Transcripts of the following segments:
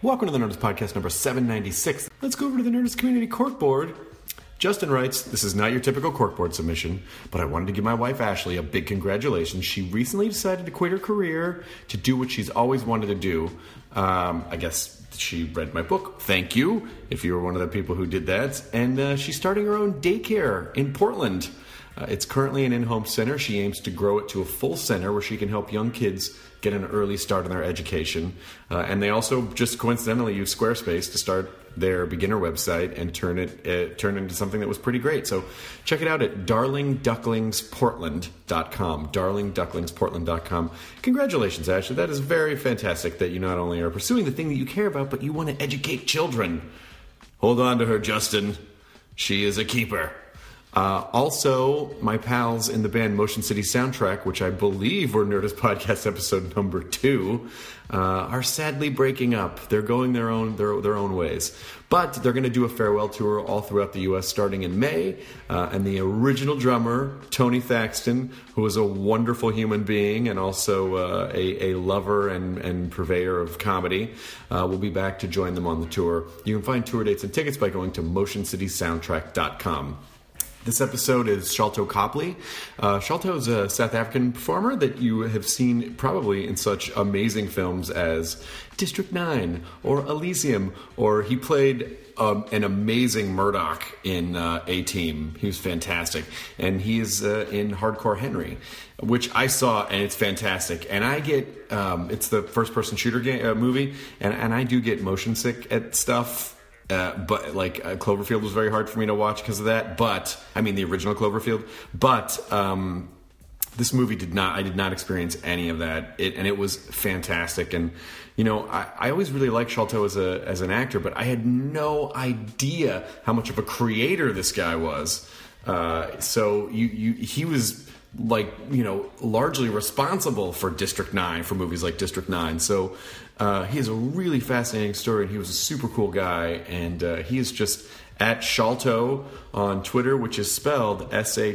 Welcome to the Nerdist Podcast number 796. Let's go over to the Nerdist Community Corkboard. Justin writes, this is not your typical corkboard submission, but I wanted to give my wife Ashley a big congratulations. She recently decided to quit her career to do what she's always wanted to do. I guess she read my book. Thank you, if you were one of the people who did that. And she's starting her own daycare in Portland. It's currently an in-home center. She aims to grow it to a full center where she can help young kids get an early start in their education. And they also just coincidentally use Squarespace to start their beginner website and turn it into something that was pretty great. So check it out at darlingducklingsportland.com. darlingducklingsportland.com. Congratulations, Ashley. That is very fantastic that you not only are pursuing the thing that you care about, but you want to educate children. Hold on to her, Justin. She is a keeper. Also, my pals in the band Motion City Soundtrack, which I believe were Nerdist Podcast episode number 2, are sadly breaking up. They're going their own ways. But they're going to do a farewell tour all throughout the U.S. starting in May. And the original drummer, Tony Thaxton, who is a wonderful human being and also a lover and purveyor of comedy, will be back to join them on the tour. You can find tour dates and tickets by going to motioncitysoundtrack.com. This episode is Sholto Copley. Sholto is a South African performer that you have seen probably in such amazing films as District 9 or Elysium, or he played an amazing Murdoch in A-Team. He was fantastic. And he is in Hardcore Henry, which I saw, and it's fantastic. And I get, it's the first-person shooter movie, and I do get motion sick at stuff. But like Cloverfield was very hard for me to watch because of that. But I mean the original Cloverfield. But this movie I did not experience any of that. It was fantastic. And you know, I always really liked Sholto as an actor, but I had no idea how much of a creator this guy was. So he was like, you know, largely responsible for District 9, for movies like District 9. So he has a really fascinating story, and he was a super cool guy, and he is just at Sholto on Twitter, which is spelled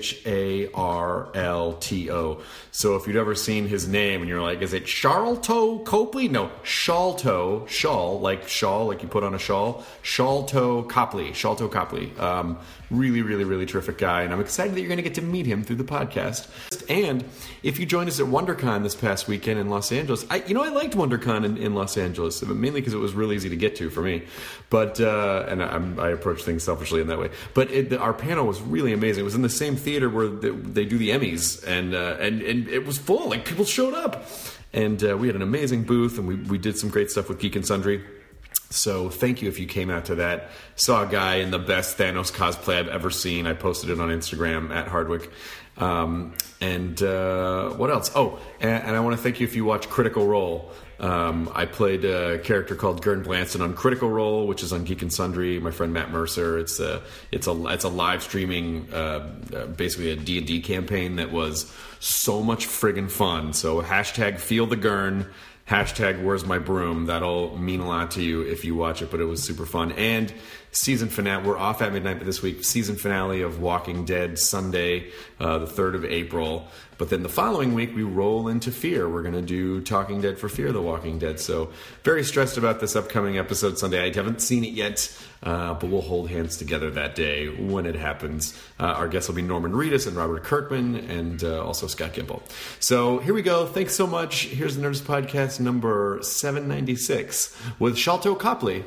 Sharlto. So if you'd ever seen his name and you're like, is it Sholto Copley? No, Sholto, shawl, like you put on a shawl. Sholto Copley. Really, really, really terrific guy, and I'm excited that you're going to get to meet him through the podcast. And if you joined us at WonderCon this past weekend in Los Angeles, I liked WonderCon in Los Angeles, mainly because it was really easy to get to for me. But and I approach things selfishly in that way. But our panel was really amazing. It was in the same theater where they do the Emmys, and it was full. Like, people showed up, and we had an amazing booth, and we did some great stuff with Geek and Sundry. So thank you if you came out to that. Saw a guy in the best Thanos cosplay I've ever seen. I posted it on Instagram at Hardwick. And what else? Oh, and I want to thank you if you watch Critical Role. I played a character called Gern Blanson on Critical Role, which is on Geek and Sundry. My friend Matt Mercer. It's a live streaming, basically a D&D campaign that was so much friggin' fun. So #FeelTheGern. #Where's My Broom. That'll mean a lot to you if you watch it, but it was super fun. And season finale, we're off at midnight this week, season finale of Walking Dead Sunday, the 3rd of April. But then the following week, we roll into Fear. We're going to do Talking Dead for Fear the Walking Dead. So very stressed about this upcoming episode Sunday. I haven't seen it yet, but we'll hold hands together that day when it happens. Our guests will be Norman Reedus and Robert Kirkman, and also Scott Gimple. So here we go. Thanks so much. Here's the Nerdist Podcast number 796 with Sholto Copley.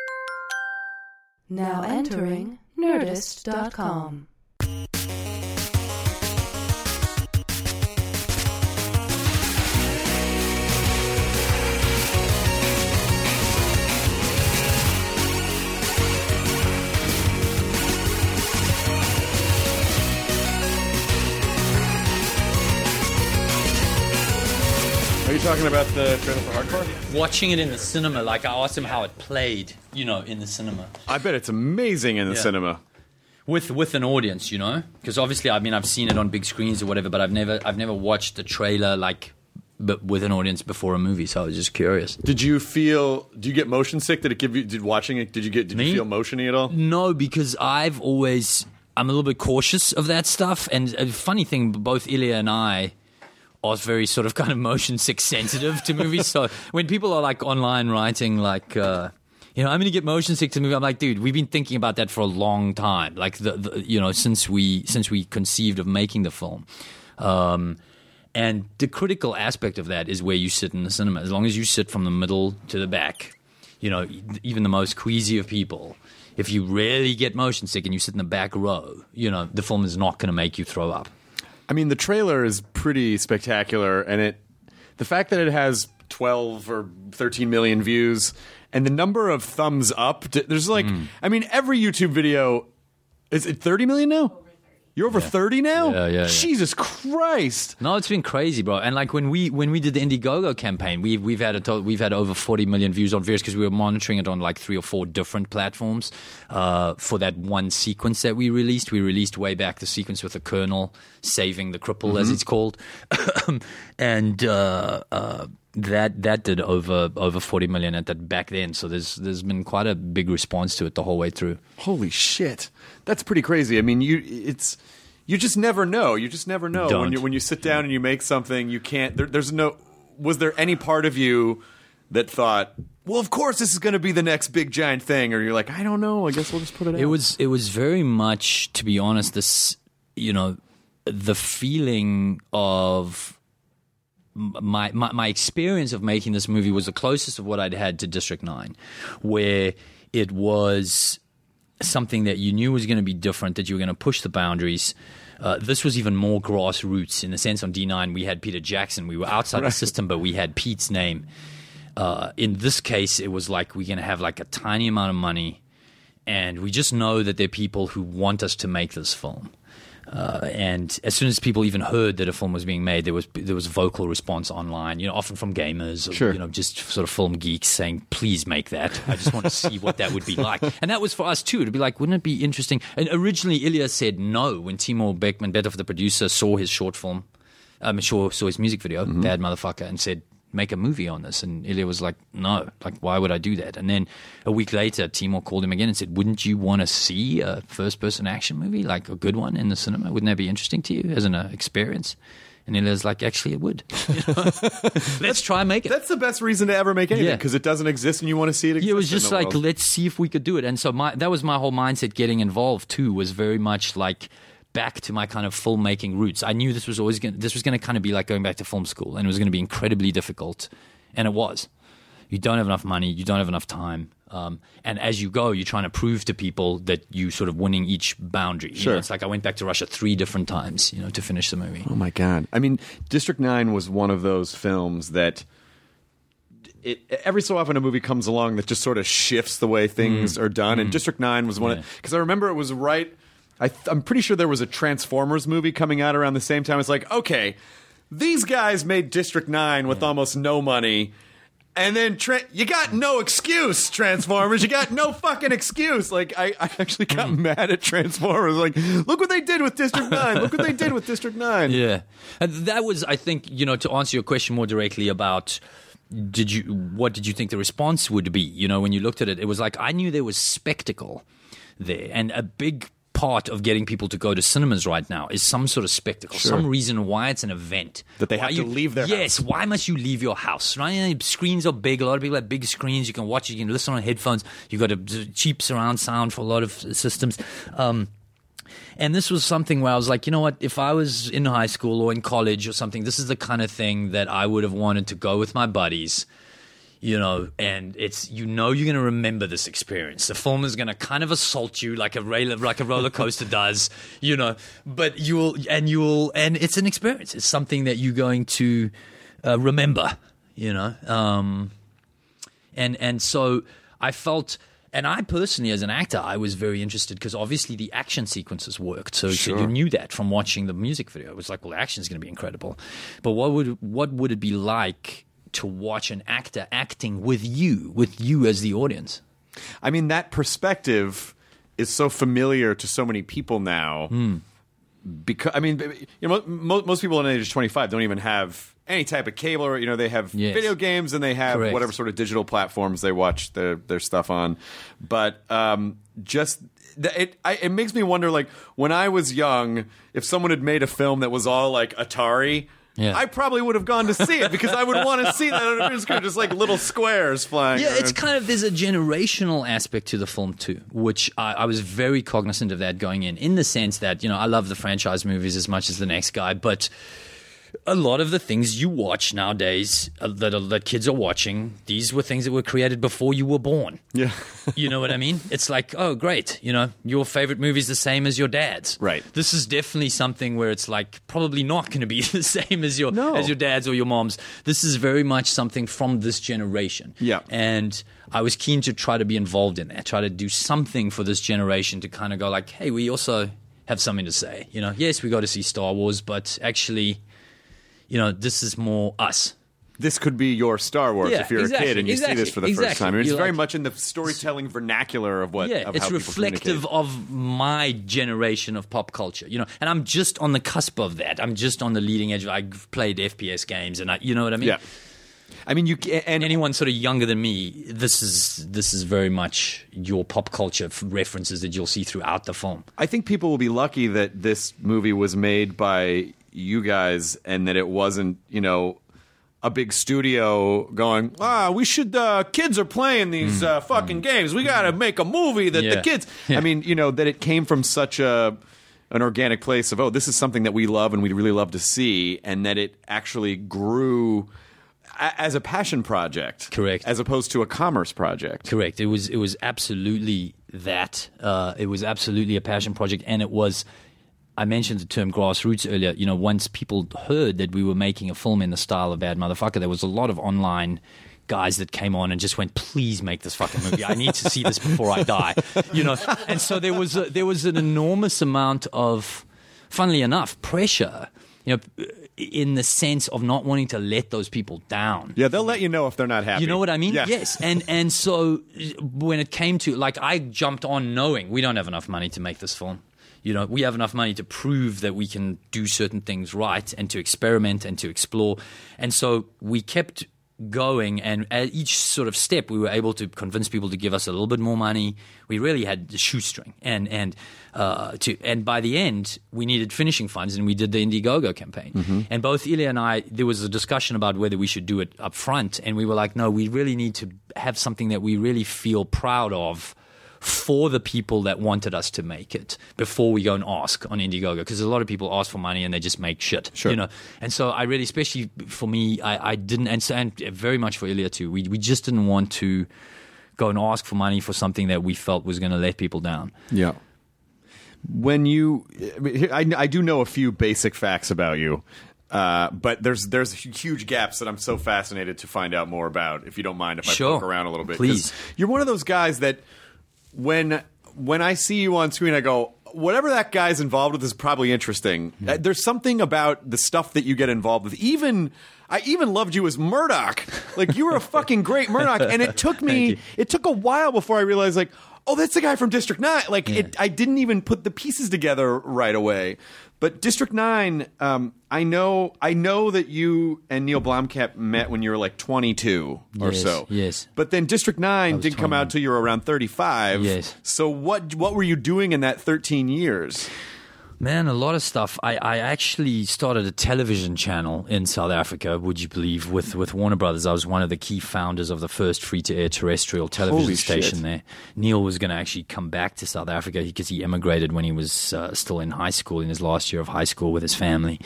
Now entering Nerdist.com. Are you talking about the trailer for Hardcore? Watching it in the cinema, like I asked him how it played, in the cinema. I bet it's amazing in the cinema. With an audience, because obviously, I've seen it on big screens or whatever, but I've never watched the trailer but with an audience before a movie, so I was just curious. Do you get motion sick? Did you feel motiony at all? No, because I'm a little bit cautious of that stuff. And a funny thing, both Ilya and I are very sort of kind of motion sick sensitive to movies. So when people are like online writing like, I'm going to get motion sick to the movie, I'm like, dude, we've been thinking about that for a long time. Like since we conceived of making the film. And the critical aspect of that is where you sit in the cinema. As long as you sit from the middle to the back, even the most queasy of people, if you rarely get motion sick and you sit in the back row, the film is not going to make you throw up. I mean, the trailer is pretty spectacular, and the fact that it has 12 or 13 million views and the number of thumbs up, there's every YouTube video, is it 30 million now? You're over 30 now? Yeah. Jesus Christ! No, it's been crazy, bro. And like when we did the Indiegogo campaign, we've had over 40 million views on Viewers because we were monitoring it on like 3 or 4 different platforms for that one sequence that we released. We released way back the sequence with the Colonel saving the cripple, as it's called, and that did over 40 million at that back then. So there's been quite a big response to it the whole way through. Holy shit, that's pretty crazy. I mean, you just never know. You just never know when you sit down and you make something. You can't. There's no. Was there any part of you that thought, well, of course this is going to be the next big giant thing, or you're like, I don't know. I guess we'll just put it out. It was very much, to be honest, this the feeling of. My experience of making this movie was the closest of what I'd had to District 9, where it was something that you knew was going to be different, that you were going to push the boundaries. This was even more grassroots in the sense on D9 we had Peter Jackson. We were outside the system, but we had Pete's name. In this case, it was like we're going to have like a tiny amount of money, and we just know that there are people who want us to make this film. And as soon as people even heard that a film was being made, there was vocal response online, often from gamers, sure. Or, just sort of film geeks saying, please make that. I just want to see what that would be like. And that was for us too. To be like, wouldn't it be interesting? And originally Ilya said no when Timur Bekmambetov, the producer, saw his short film, saw his music video, Bad Motherfucker, and said, make a movie on this. And Ilya was like, no, like, why would I do that? And then a week later, Timur called him again and said, wouldn't you want to see a first-person action movie, like a good one in the cinema? Wouldn't that be interesting to you as an experience? And Ilya's like, actually, it would. Let's try and make it. That's the best reason to ever make anything, because it doesn't exist and you want to see it exist. Yeah, it was just like, let's see if we could do it. And so that was my whole mindset getting involved, too, was very much like, back to my kind of filmmaking roots. I knew this was going to kind of be like going back to film school, and it was going to be incredibly difficult, and it was. You don't have enough money, you don't have enough time, and as you go, you're trying to prove to people that you sort of winning each boundary. Sure. It's like I went back to Russia 3 different times, to finish the movie. Oh my God! I mean, District 9 was one of those films that. Every so often a movie comes along that just sort of shifts the way things are done, and District 9 was one because I remember it was right. I'm pretty sure there was a Transformers movie coming out around the same time. It's like, okay, these guys made District 9 with almost no money, and then you got no excuse, Transformers. You got no fucking excuse. Like, I actually got mad at Transformers. Like, look what they did with District 9. Look what they did with District 9. Yeah. And that was, I think, to answer your question more directly about what did you think the response would be? When you looked at it, it was like I knew there was spectacle there, and a big part of getting people to go to cinemas right now is some sort of spectacle, some reason why it's an event. That they have to leave their house. Yes, why must you leave your house? Right? Screens are big. A lot of people have big screens. You can watch it. You can listen on headphones. You've got a cheap surround sound for a lot of systems. And this was something where I was like, you know what? If I was in high school or in college or something, this is the kind of thing that I would have wanted to go with my buddies. And it's you're going to remember this experience. The film is going to kind of assault you like a roller coaster does, but and it's an experience. It's something that you're going to remember, and so I felt. And I personally, as an actor, I was very interested because obviously the action sequences worked. So you knew that from watching the music video. It was like, well, the action is going to be incredible. But what would it be like to watch an actor acting with you as the audience? I mean, that perspective is so familiar to so many people now. Because I mean, most people in age 25 don't even have any type of cable, or they have video games and they have whatever sort of digital platforms they watch their stuff on. But it makes me wonder, like when I was young, if someone had made a film that was all like Atari. Yeah. I probably would have gone to see it because I would want to see that on a big screen, just like little squares flying. Yeah, around. it's kind of, there's a generational aspect to the film too, which I was very cognizant of that going in the sense that, I love the franchise movies as much as the next guy, but a lot of the things you watch nowadays that kids are watching, these were things that were created before you were born. Yeah. You know what I mean? It's like, oh, great. Your favorite movie is the same as your dad's. Right. This is definitely something where it's like probably not going to be the same as your dad's or your mom's. This is very much something from this generation. Yeah. And I was keen to try to be involved in that, try to do something for this generation to kind of go like, hey, we also have something to say. Yes, we got to see Star Wars, but actually, this is more us. This could be your Star Wars if you're a kid and you see this for the first time. I mean, it's very much in the storytelling vernacular of what. Yeah, of it's how reflective of my generation of pop culture. And I'm just on the cusp of that. I'm just on the leading edge. I've played FPS games, and you know what I mean. Yeah. I mean, and anyone sort of younger than me, this is very much your pop culture references that you'll see throughout the film. I think people will be lucky that this movie was made by you guys and that it wasn't, a big studio going, we should, kids are playing these fucking games. We got to make a movie that the kids, I mean, that it came from such an organic place of, this is something that we love and we'd really love to see, and that it actually grew as a passion project. Correct. As opposed to a commerce project. Correct. It was absolutely that. It was absolutely a passion project, and it was, I mentioned the term grassroots earlier. Once people heard that we were making a film in the style of Bad Motherfucker, there was a lot of online guys that came on and just went, please make this fucking movie. I need to see this before I die. And so there was an enormous amount of, funnily enough, pressure, in the sense of not wanting to let those people down. Yeah, they'll let you know if they're not happy. You know what I mean? Yeah. Yes. And so when it came to, I jumped on knowing we don't have enough money to make this film. We have enough money to prove that we can do certain things right and to experiment and to explore. And so we kept going, and at each sort of step we were able to convince people to give us a little bit more money. We really had the shoestring, and by the end we needed finishing funds, and we did the Indiegogo campaign. Mm-hmm. And both Ilya and I, there was a discussion about whether we should do it up front, and we were like, no, we really need to have something that we really feel proud of for the people that wanted us to make it before we go and ask on Indiegogo, because a lot of people ask for money and they just make shit. Sure. And so I really, especially for me, I didn't, and very much for Ilya too, we just didn't want to go and ask for money for something that we felt was going to let people down. Yeah. When I do know a few basic facts about you, but there's huge gaps that I'm so fascinated to find out more about, if you don't mind if I poke around a little bit. Please. You're one of those guys that when I see you on screen, I go, whatever that guy's involved with is probably interesting. There's something about the stuff that you get involved with. I even loved you as Murdoch. Like, you were a fucking great Murdoch. And it took a while before I realized, like, oh, that's the guy from District 9. Like, I didn't even put the pieces together right away. But District 9, I know that you and Neil Blomkamp met when you were like 22 or so. Yes. But then District 9 didn't come out till you were around 35. Yes. So what were you doing in that 13 years? Man, a lot of stuff. I actually started a television channel in South Africa, would you believe, with Warner Brothers. I was one of the key founders of the first free-to-air terrestrial television station there. Neil was going to actually come back to South Africa because he emigrated when he was still in high school, in his last year of high school with his family.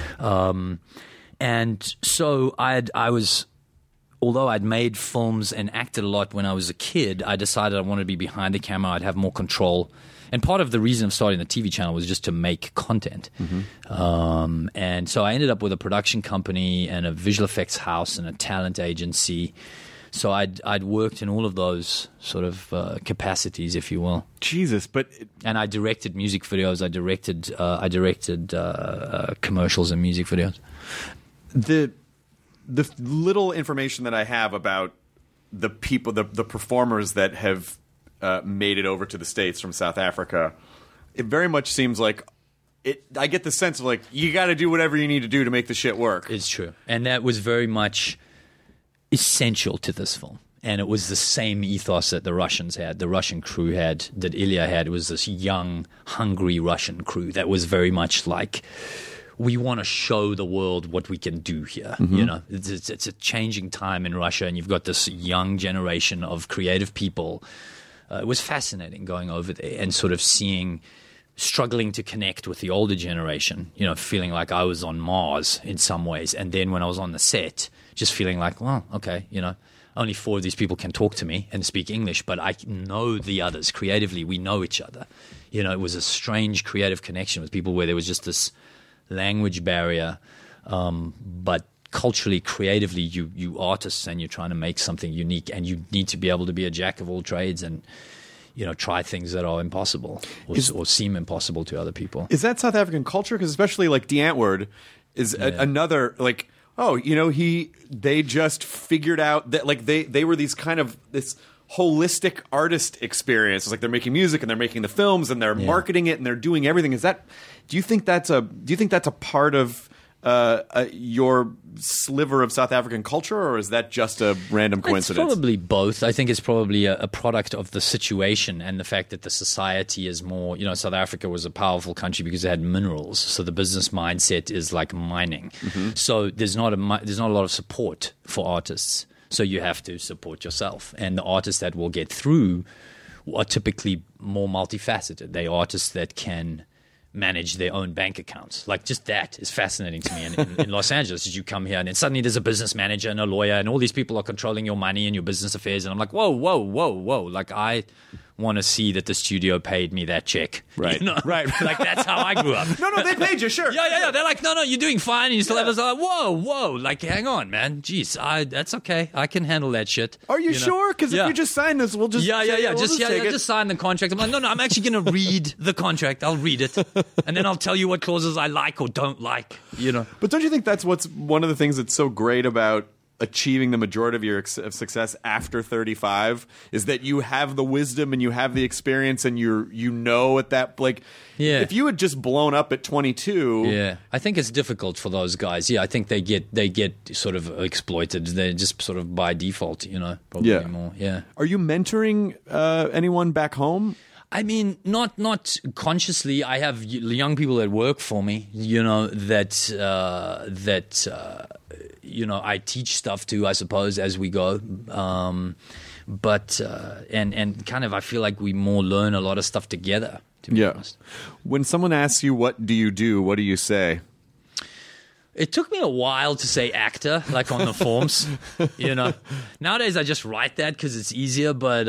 And so although I'd made films and acted a lot when I was a kid, I decided I wanted to be behind the camera. I'd have more control. And part of the reason of starting the TV channel was just to make content. Mm-hmm. And so I ended up with a production company and a visual effects house and a talent agency. So I'd worked in all of those sort of capacities, if you will. Jesus, and I directed music videos. I directed commercials and music videos. The little information that I have about the people, the performers that have made it over to the States from South Africa, it very much seems like I get the sense of like, you got to do whatever you need to do to make the shit work. It's true. And that was very much essential to this film. And it was the same ethos that the Russians had, the Russian crew had, that Ilya had. It was this young, hungry Russian crew that was very much like, we want to show the world what we can do here. You know, it's a changing time in Russia, and you've got this young generation of creative people. It was fascinating going over there and sort of struggling to connect with the older generation, you know, feeling like I was on Mars in some ways. And then when I was on the set, just feeling like, well, okay, you know, only 4 of these people can talk to me and speak English, but I know the others. Creatively, we know each other. You know, it was a strange creative connection with people where there was just this language barrier, but culturally, creatively, you artists, and you're trying to make something unique, and you need to be able to be a jack of all trades and, you know, try things that are impossible or seem impossible to other people. Is that South African culture? Because especially like D'Antwoord is another like, oh, you know, they just figured out that like they were these kind of this holistic artist experience. It's like they're making music and they're making the films and they're marketing it and they're doing everything. Do you think that's a part of your sliver of South African culture, or is that just a random coincidence? It's probably both. I think it's probably a product of the situation and the fact that the society is more, you know, South Africa was a powerful country because it had minerals. So the business mindset is like mining. So there's not a lot of support for artists. So you have to support yourself. And the artists that will get through are typically more multifaceted. They are artists that can manage their own bank accounts. Like, just that is fascinating to me. And in Los Angeles, as you come here and then suddenly there's a business manager and a lawyer and all these people are controlling your money and your business affairs. And I'm like, whoa. Like, I want to see that the studio paid me that check. Right. You know? Right. Like, that's how I grew up. No, they paid you, sure. Yeah. They're like, no, you're doing fine. And you still have us like, whoa. Like, hang on, man. Jeez, that's okay. I can handle that shit. Are you know? sure? Because if you just sign this, we'll just Just sign the contract. I'm like, no, I'm actually going to read the contract. I'll read it, and then I'll tell you what clauses I like or don't like. You know. But don't you think that's what's one of the things that's so great about achieving the majority of your success after 35 is that you have the wisdom and you have the experience and you know at that, like, if you had just blown up at 22, I think it's difficult for those guys. I think they get sort of exploited. They're just sort of by default, you know, probably more. Are you mentoring anyone back home? I mean, not consciously. I have young people that work for me, you know, that you know, I teach stuff to, I suppose, as we go. But and kind of, I feel like we more learn a lot of stuff together, to be honest. When someone asks you, what do you do? What do you say? It took me a while to say actor, like on the forms, you know. Nowadays, I just write that because it's easier, but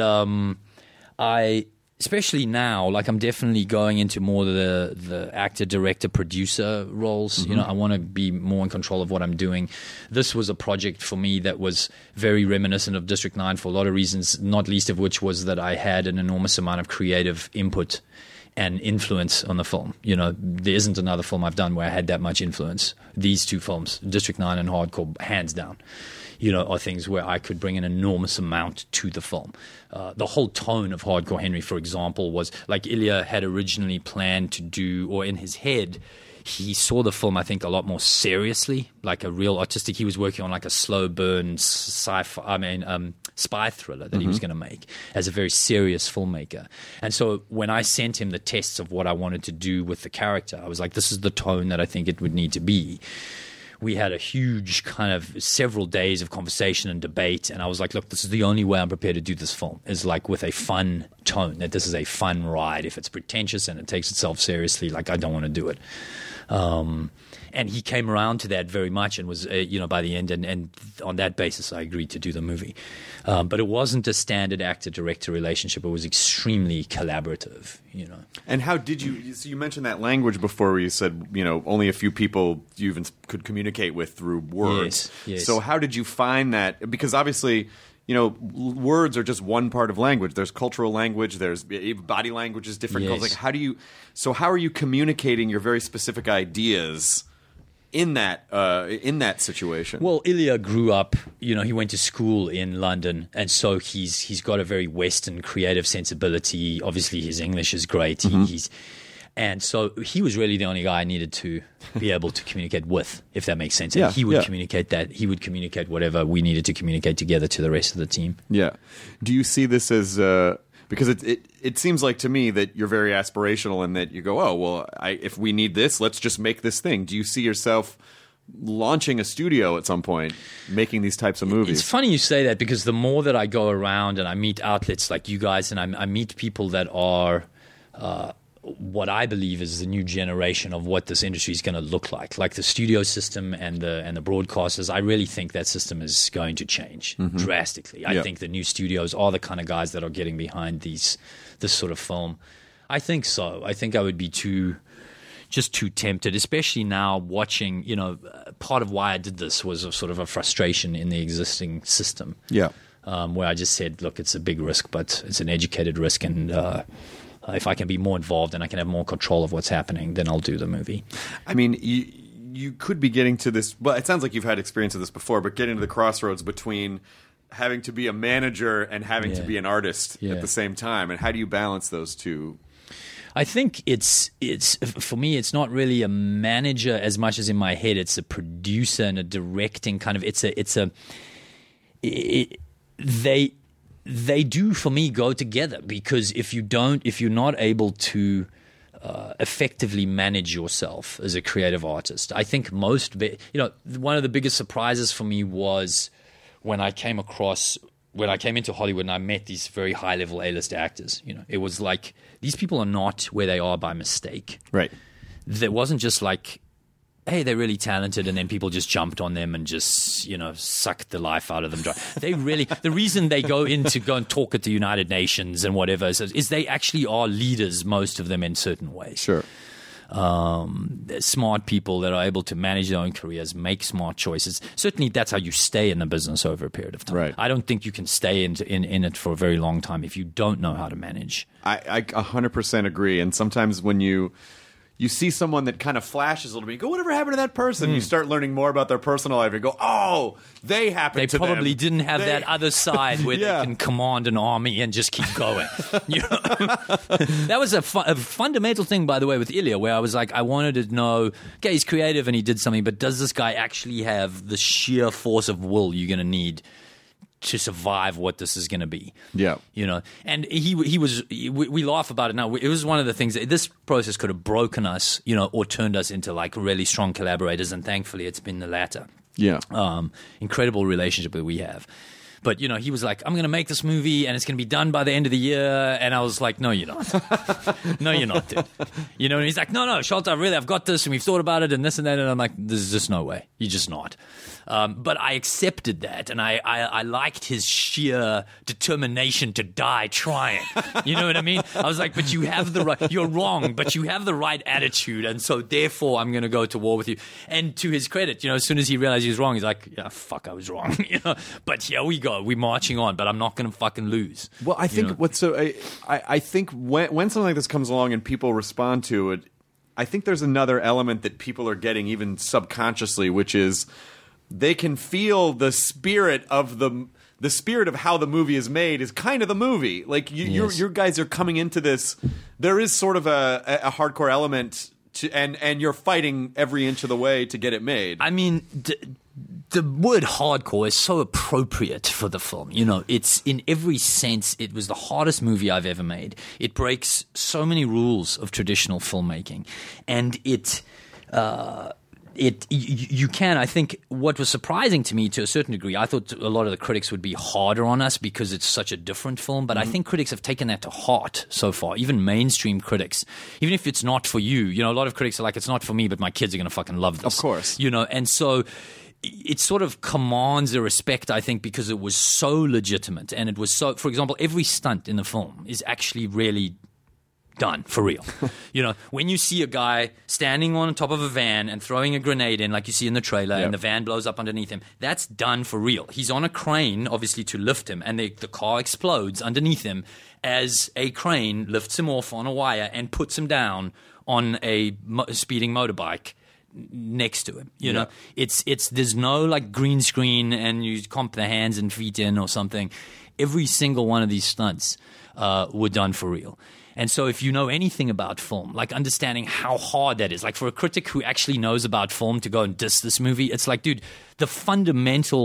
especially now, like, I'm definitely going into more the actor, director, producer roles. You know, I want to be more in control of what I'm doing. This was a project for me that was very reminiscent of District 9 for a lot of reasons, not least of which was that I had an enormous amount of creative input and influence on the film. You know, there isn't another film I've done where I had that much influence. These two films, District 9 and Hardcore, hands down, you know, are things where I could bring an enormous amount to the film. The whole tone of Hardcore Henry, for example, was like Ilya had originally planned to do, or in his head, he saw the film, I think, a lot more seriously, like a real artistic. He was working on like a slow burn spy thriller that he was going to make as a very serious filmmaker. And so when I sent him the tests of what I wanted to do with the character, I was like, this is the tone that I think it would need to be. We had a huge kind of several days of conversation and debate. And I was like, look, this is the only way I'm prepared to do this film, is like with a fun tone, that this is a fun ride. If it's pretentious and it takes itself seriously, like, I don't want to do it. And he came around to that very much and was, you know, by the end. And on that basis, I agreed to do the movie. But it wasn't a standard actor-director relationship. It was extremely collaborative, you know. And how did you – so you mentioned that language before where you said, you know, only a few people you even could communicate with through words. Yes. So how did you find that? Because obviously – you know, words are just one part of language. There's cultural language. There's body language is different. Yes. Like, how are you communicating your very specific ideas in that situation? Well, Ilya grew up, you know, he went to school in London, and so he's got a very Western creative sensibility. Obviously, his English is great. And so he was really the only guy I needed to be able to communicate with, if that makes sense. And he would communicate that. He would communicate whatever we needed to communicate together to the rest of the team. Yeah. Do you see this as Because it seems like to me that you're very aspirational and that you go, oh, well, if we need this, let's just make this thing. Do you see yourself launching a studio at some point, making these types of movies? It's funny you say that, because the more that I go around and I meet outlets like you guys, and I meet people that are what I believe is the new generation of what this industry is going to look like the studio system and the broadcasters. I really think that system is going to change drastically. I think the new studios are the kind of guys that are getting behind this sort of film. I think so. I think I would be too tempted, especially now watching, part of why I did this was a sort of a frustration in the existing system. Yeah. Where I just said, look, it's a big risk, but it's an educated risk, and if I can be more involved and I can have more control of what's happening, then I'll do the movie. I mean, you could be getting to this. Well, it sounds like you've had experience of this before, but getting to the crossroads between having to be a manager and having to be an artist at the same time. And how do you balance those two? I think it's for me, it's not really a manager as much as in my head. It's a producer and a directing kind of. They do for me go together, because if you're not able to effectively manage yourself as a creative artist, I think one of the biggest surprises for me was when I came into Hollywood and I met these very high level A-list actors. It was like, these people are not where they are by mistake. Right. There wasn't just like, hey, they're really talented, and then people just jumped on them and just, sucked the life out of them dry. The reason they go and talk at the United Nations and whatever is they actually are leaders, most of them, in certain ways. Sure. Smart people that are able to manage their own careers, make smart choices. Certainly that's how you stay in the business over a period of time. Right. I don't think you can stay in it for a very long time if you don't know how to manage. I 100% agree. And sometimes when you see someone that kind of flashes a little bit, you go, whatever happened to that person? You start learning more about their personal life and go, oh, they happened to them. They probably didn't have that other side where they can command an army and just keep going. That was a fundamental thing, by the way, with Ilya, where I was like, I wanted to know, okay, he's creative and he did something, but does this guy actually have the sheer force of will you're going to need to survive what this is going to be? Yeah. And we laugh about it now. It was one of the things that this process could have broken us, or turned us into like really strong collaborators. And thankfully it's been the latter. Yeah. Incredible relationship that we have. But, he was like, I'm going to make this movie and it's going to be done by the end of the year. And I was like, no, you're not. No, you're not, dude. And he's like, no, Sholto, really, I've got this and we've thought about it and this and that. And I'm like, there's just no way. You're just not. But I accepted that, and I liked his sheer determination to die trying. You know what I mean? I was like, but you have the right, you're wrong, but you have the right attitude, and so therefore I'm going to go to war with you. And to his credit, as soon as he realized he was wrong, he's like, yeah, fuck, I was wrong. But here we go, we're marching on, but I'm not going to fucking lose. Well, I think I think when something like this comes along and people respond to it, I think there's another element that people are getting even subconsciously, which is they can feel the spirit of the spirit of how the movie is made is kind of the movie. Like your guys are coming into this. There is sort of a hardcore element to, and you're fighting every inch of the way to get it made. I mean, the word hardcore is so appropriate for the film. It's in every sense, it was the hardest movie I've ever made. It breaks so many rules of traditional filmmaking, and you can. I think what was surprising to me to a certain degree, I thought a lot of the critics would be harder on us because it's such a different film, but I think critics have taken that to heart so far, even mainstream critics. Even if it's not for you, a lot of critics are like, it's not for me, but my kids are going to fucking love this. Of course. And so it sort of commands a respect, I think, because it was so legitimate, and it was so, for example, every stunt in the film is actually really done for real. When you see a guy standing on top of a van and throwing a grenade in, like you see in the trailer, and the van blows up underneath him, that's done for real. He's on a crane, obviously, to lift him, and the car explodes underneath him as a crane lifts him off on a wire and puts him down on a speeding motorbike next to him. It's there's no like green screen and you comp the hands and feet in or something. Every single one of these stunts were done for real. And so if you know anything about film, like understanding how hard that is, like for a critic who actually knows about film to go and diss this movie, it's like, dude, the fundamental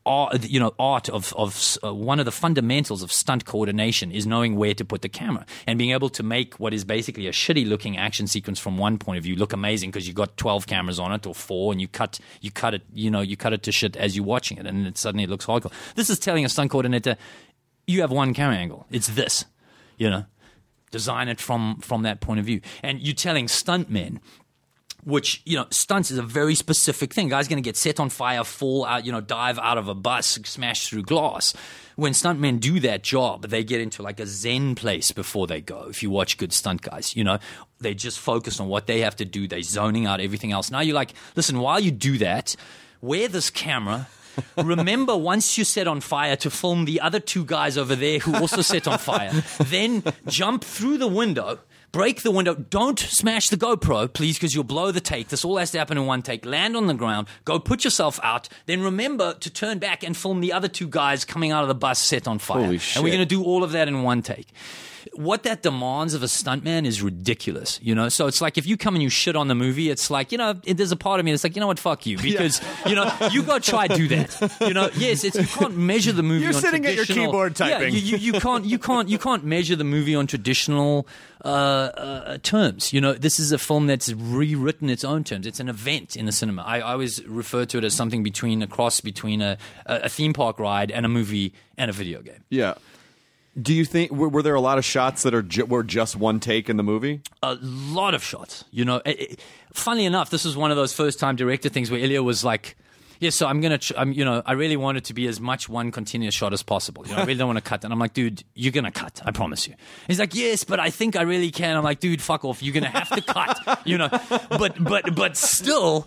art of one of the fundamentals of stunt coordination is knowing where to put the camera and being able to make what is basically a shitty looking action sequence from one point of view look amazing because you got 12 cameras on it or 4, and you cut it to shit as you're watching it, and it suddenly looks hardcore. This is telling a stunt coordinator, you have one camera angle. It's this, design it from that point of view. And you're telling stuntmen, which, stunts is a very specific thing. Guys going to get set on fire, fall out, dive out of a bus, smash through glass. When stuntmen do that job, they get into like a zen place before they go. If you watch good stunt guys, they just focus on what they have to do. They're zoning out everything else. Now you're like, listen, while you do that, wear this camera. Remember, once you set on fire, to film the other 2 guys over there who also set on fire. Then jump through the window, break the window. Don't smash the GoPro, please, because you'll blow the take. This all has to happen in one take. Land on the ground. Go put yourself out. Then remember to turn back and film the other 2 guys coming out of the bus set on fire. Holy shit. And we're going to do all of that in one take. What that demands of a stuntman is ridiculous, So it's like if you come and you shit on the movie, it's like, there's a part of me that's like, what, fuck you. Because, you got to try to do that. Yes, you can't measure the movie You're on sitting at your keyboard typing. Yeah, you can't measure the movie on traditional terms. This is a film that's rewritten its own terms. It's an event in the cinema. I always refer to it as something between a theme park ride and a movie and a video game. Yeah. Do you think were there a lot of shots that were just one take in the movie? A lot of shots. Funnily enough, this was one of those first-time director things where Ilya was like, "Yeah, so I'm gonna, I really want it to be as much one continuous shot as possible. I really don't want to cut." And I'm like, "Dude, you're gonna cut. I promise you." He's like, "Yes, but I think I really can." I'm like, "Dude, fuck off. You're gonna have to cut." But still,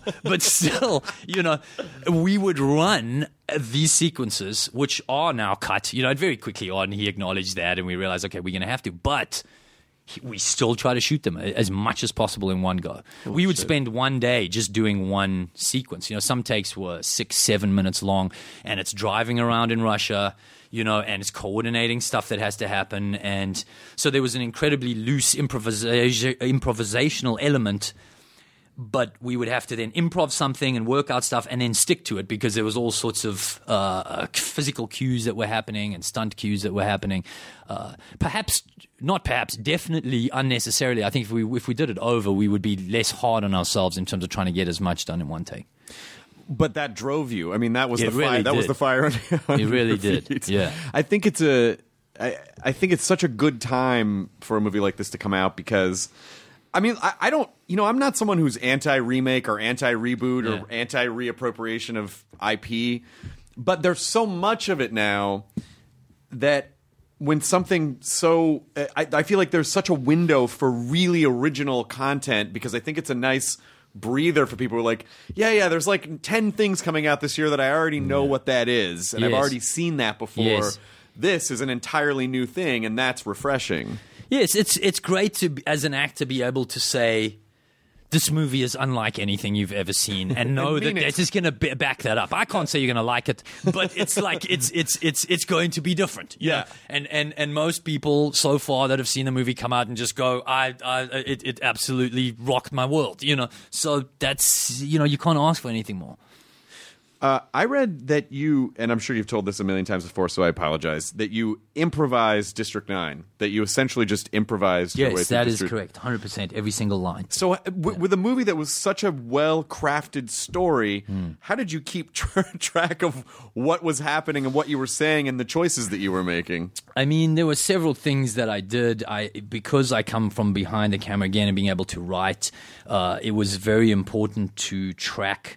we would run these sequences, which are now cut, very quickly on. He acknowledged that, and we realized, okay, we're gonna have to, but we still try to shoot them as much as possible in one go. We would spend one day just doing one sequence. Some takes were 6-7 minutes long, and it's driving around in Russia, and it's coordinating stuff that has to happen. And so there was an incredibly loose improvisational element, but we would have to then improv something and work out stuff and then stick to it because there was all sorts of physical cues that were happening and stunt cues that were happening. Definitely unnecessarily. I think if we did it over, we would be less hard on ourselves in terms of trying to get as much done in one take. But that drove you. I mean, that was It the really fire. That did. was the fire. It really did. Yeah. I think it's I think it's such a good time for a movie like this to come out because, I mean, I don't, I'm not someone who's anti-remake or anti-reboot or anti-reappropriation of IP, but there's so much of it now that when something so, I feel like there's such a window for really original content because I think it's a nice breather for people who are like, there's like 10 things coming out this year that I already know what that is, and I've already seen that before. Yes. This is an entirely new thing, and that's refreshing. Yes, it's great to, as an actor, be able to say, this movie is unlike anything you've ever seen, and know that it's just going to back that up. I can't say you're going to like it, but it's like it's going to be different. Yeah. And most people so far that have seen the movie come out and just go, it absolutely rocked my world. So that's you can't ask for anything more. I read that you, and I'm sure you've told this a million times before, so I apologize, that you improvised District 9, that you essentially just improvised your way Yes, through that is District. correct. 100%, every single line. So with a movie that was such a well-crafted story, how did you keep track of what was happening and what you were saying and the choices that you were making? I mean, there were several things that I did. Because I come from behind the camera again and being able to write, it was very important to track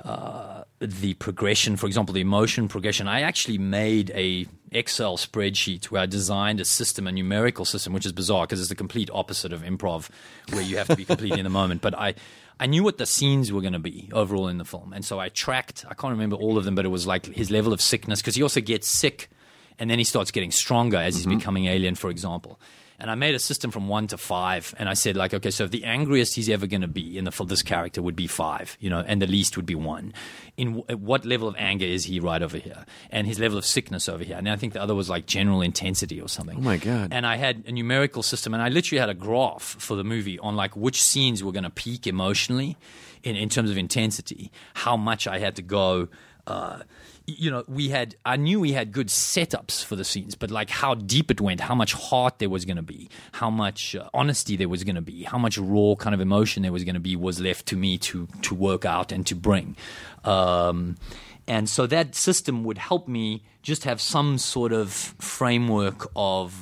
the progression, for example, the emotion progression. I actually made a Excel spreadsheet where I designed a system, a numerical system, which is bizarre because it's the complete opposite of improv, where you have to be completely in the moment. But I knew what the scenes were going to be overall in the film. And so I tracked, I can't remember all of them, but it was like his level of sickness, because he also gets sick and then he starts getting stronger as he's becoming alien, for example. And I made a system from 1 to 5, and I said, like, okay, so if the angriest he's ever going to be in this character would be 5, and the least would be 1. At what level of anger is he right over here? And his level of sickness over here. And I think the other was like general intensity or something. Oh my God. And I had a numerical system, and I literally had a graph for the movie on like which scenes were going to peak emotionally in terms of intensity, how much I had to go I knew we had good setups for the scenes, but like how deep it went, how much heart there was going to be, how much honesty there was going to be, how much raw kind of emotion there was going to be was left to me to work out and to bring. And so that system would help me just have some sort of framework of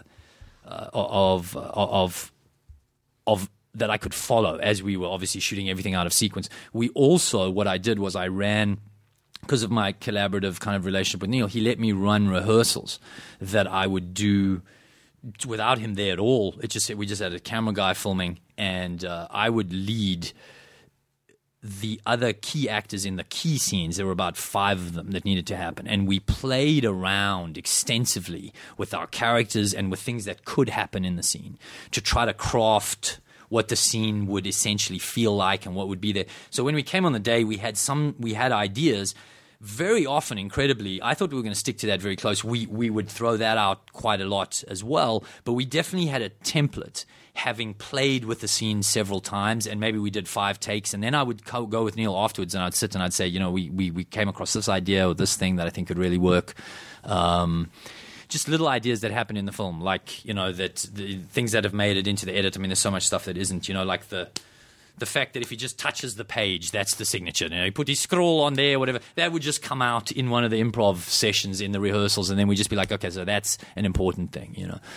that I could follow as we were obviously shooting everything out of sequence. What I did was I ran, because of my collaborative kind of relationship with Neil, he let me run rehearsals that I would do without him there at all. We just had a camera guy filming, and I would lead the other key actors in the key scenes. There were about 5 of them that needed to happen, and we played around extensively with our characters and with things that could happen in the scene to try to craft what the scene would essentially feel like and what would be there. So when we came on the day, we had ideas. Very often, incredibly, I thought we were going to stick to that very close. We would throw that out quite a lot as well, but we definitely had a template, having played with the scene several times, and maybe we did 5 takes, and then I would go with Neil afterwards, and I'd sit and I'd say, we came across this idea or this thing that I think could really work. Just little ideas that happen in the film, like, that the things that have made it into the edit. I mean, there's so much stuff that isn't, like the fact that if he just touches the page, that's the signature. He put his scroll on there, whatever. That would just come out in one of the improv sessions in the rehearsals, and then we'd just be like, okay, so that's an important thing,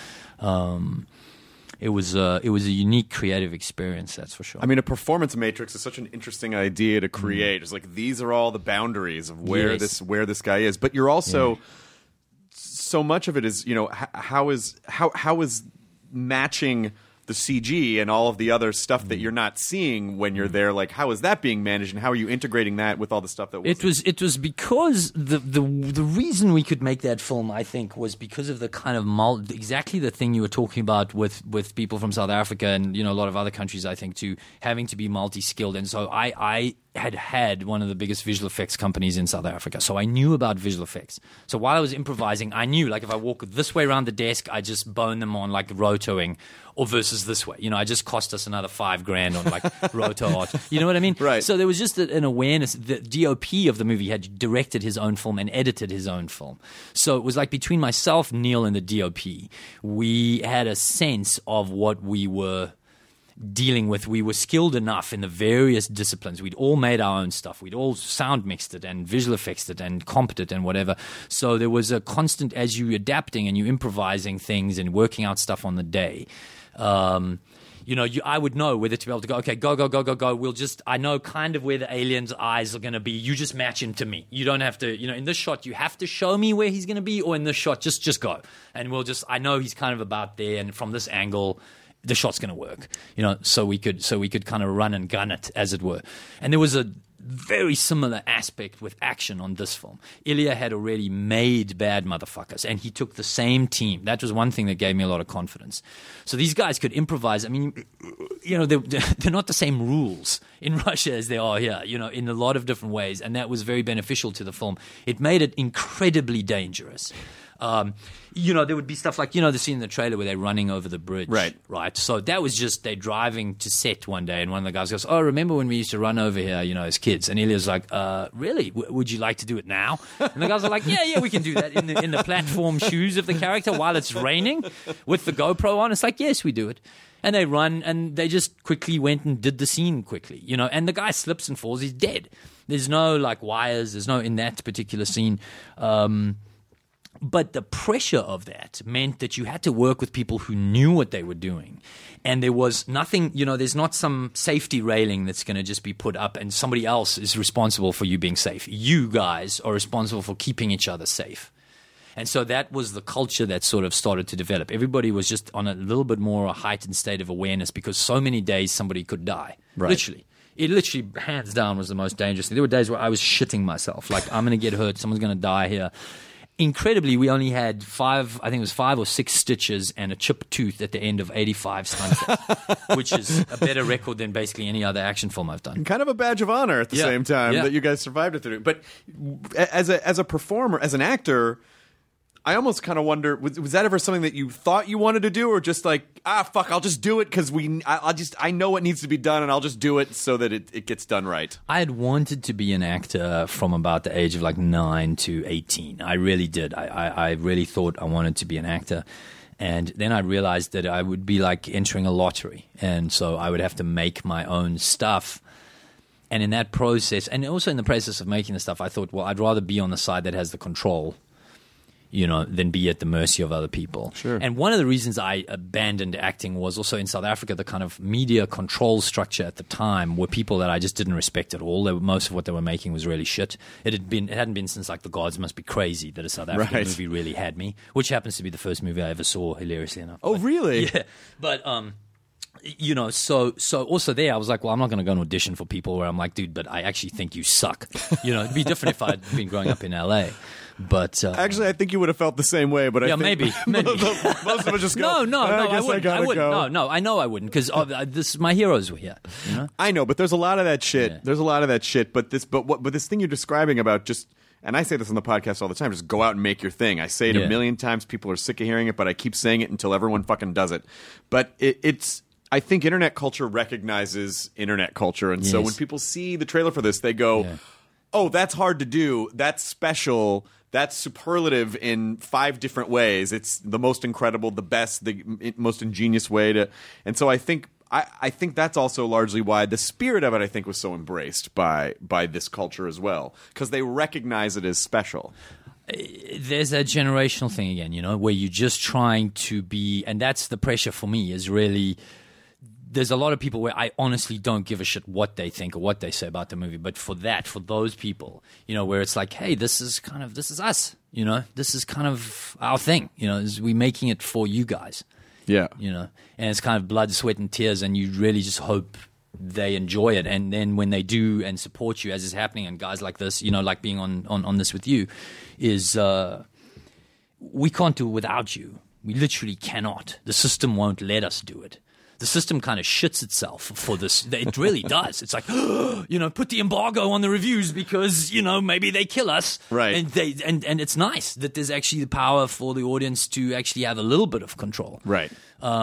It was a unique creative experience, that's for sure. I mean, a performance matrix is such an interesting idea to create. It's like, these are all the boundaries of where this guy is. But you're also so much of it is, how is matching the CG and all of the other stuff that you're not seeing when you're there, like, how is that being managed, and how are you integrating that with all the stuff that was It was because the reason we could make that film, I think, was because of the kind of exactly the thing you were talking about with people from South Africa and a lot of other countries, I think, too, having to be multi-skilled. And so I had one of the biggest visual effects companies in South Africa, so I knew about visual effects. So while I was improvising, I knew, like, if I walk this way around the desk, I just bone them on like rotoing, or versus this way. I just cost us another $5,000 on like roto art. You know what I mean? Right. So there was just an awareness. The DOP of the movie had directed his own film and edited his own film. So it was like between myself, Neil, and the DOP, we had a sense of what we were dealing with. We were skilled enough in the various disciplines. We'd all made our own stuff. We'd all sound mixed it and visual effects it and comped it and whatever. So there was a constant, as you adapting and you improvising things and working out stuff on the day. I would know whether to be able to go, okay, go. I know kind of where the alien's eyes are going to be. You just match him to me. You don't have to, in this shot, you have to show me where he's going to be, or in this shot, just go. And I know he's kind of about there, and from this angle, the shot's going to work, so we could kind of run and gun it, as it were. And there was a very similar aspect with action on this film. Ilya had already made Bad Motherfuckers, and he took the same team. That was one thing that gave me a lot of confidence. So these guys could improvise. I mean, they're not the same rules in Russia as they are here, in a lot of different ways, and that was very beneficial to the film. It made it incredibly dangerous. There would be stuff like, the scene in the trailer where they're running over the bridge. Right. So that was just, they're driving to set one day, and one of the guys goes, oh, remember when we used to run over here, as kids? And Ilya's like, really? Would you like to do it now? And the guys are like, yeah, we can do that in the platform shoes of the character while it's raining with the GoPro on. It's like, yes, we do it. And they run, and they just quickly went and did the scene quickly, and the guy slips and falls, he's dead. There's no like wires, there's no in that particular scene. But the pressure of that meant that you had to work with people who knew what they were doing. And there was nothing, there's not some safety railing that's going to just be put up and somebody else is responsible for you being safe. You guys are responsible for keeping each other safe. And so that was the culture that sort of started to develop. Everybody was just on a little bit more a heightened state of awareness, because so many days somebody could die. Right. Literally. It literally, hands down, was the most dangerous thing. There were days where I was shitting myself. Like, I'm going to get hurt. Someone's going to die here. Incredibly, we only had 5 or 6 stitches and a chipped tooth at the end of 85 sunsets, which is a better record than basically any other action film I've done. Kind of a badge of honor at the same time that you guys survived it through. But as a performer, as an actor, I almost kind of wonder, was that ever something that you thought you wanted to do, or just like, fuck, I'll just do it because I know what needs to be done, and I'll just do it so that it gets done right. I had wanted to be an actor from about the age of like 9 to 18. I really did. I really thought I wanted to be an actor. And then I realized that I would be like entering a lottery. And so I would have to make my own stuff. And in that process, and also in the process of making the stuff, I thought, well, I'd rather be on the side that has the control, than be at the mercy of other people. Sure. And one of the reasons I abandoned acting was also in South Africa, the kind of media control structure at the time were people that I just didn't respect at all. Most of what they were making was really shit. It hadn't been since like The Gods Must Be Crazy that a South African movie really had me, which happens to be the first movie I ever saw, hilariously enough. Oh, really? Yeah. But so also there I was like, well, I'm not going to go and audition for people where I'm like, dude, but I actually think you suck. It'd be different if I'd been growing up in LA. But actually, I think you would have felt the same way. But yeah, I think maybe. most of us just go. No, I wouldn't. I know I wouldn't because my heroes were here. I know, but there's a lot of that shit. Yeah. There's a lot of that shit. But this thing you're describing about just. And I say this on the podcast all the time, just go out and make your thing. I say it a million times. People are sick of hearing it, but I keep saying it until everyone fucking does it. But it's. I think internet culture recognizes internet culture. And so when people see the trailer for this, they go, oh, that's hard to do. That's special. That's superlative in 5 different ways. It's the most incredible, the best, the most ingenious way to. And so I think that's also largely why the spirit of it, I think, was so embraced by this culture as well, because they recognize it as special. There's that generational thing again, where you're just trying to be, and that's the pressure for me is really. There's a lot of people where I honestly don't give a shit what they think or what they say about the movie. But for those people, where it's like, hey, this is us, this is kind of our thing, we're making it for you guys. Yeah. And it's kind of blood, sweat, and tears, and you really just hope they enjoy it. And then when they do and support you, as is happening, and guys like this, like being on this with you, is we can't do it without you. We literally cannot. The system won't let us do it. The system kind of shits itself for this. It really does. It's like, put the embargo on the reviews because, maybe they kill us. Right. And it's nice that there's actually the power for the audience to actually have a little bit of control. Right.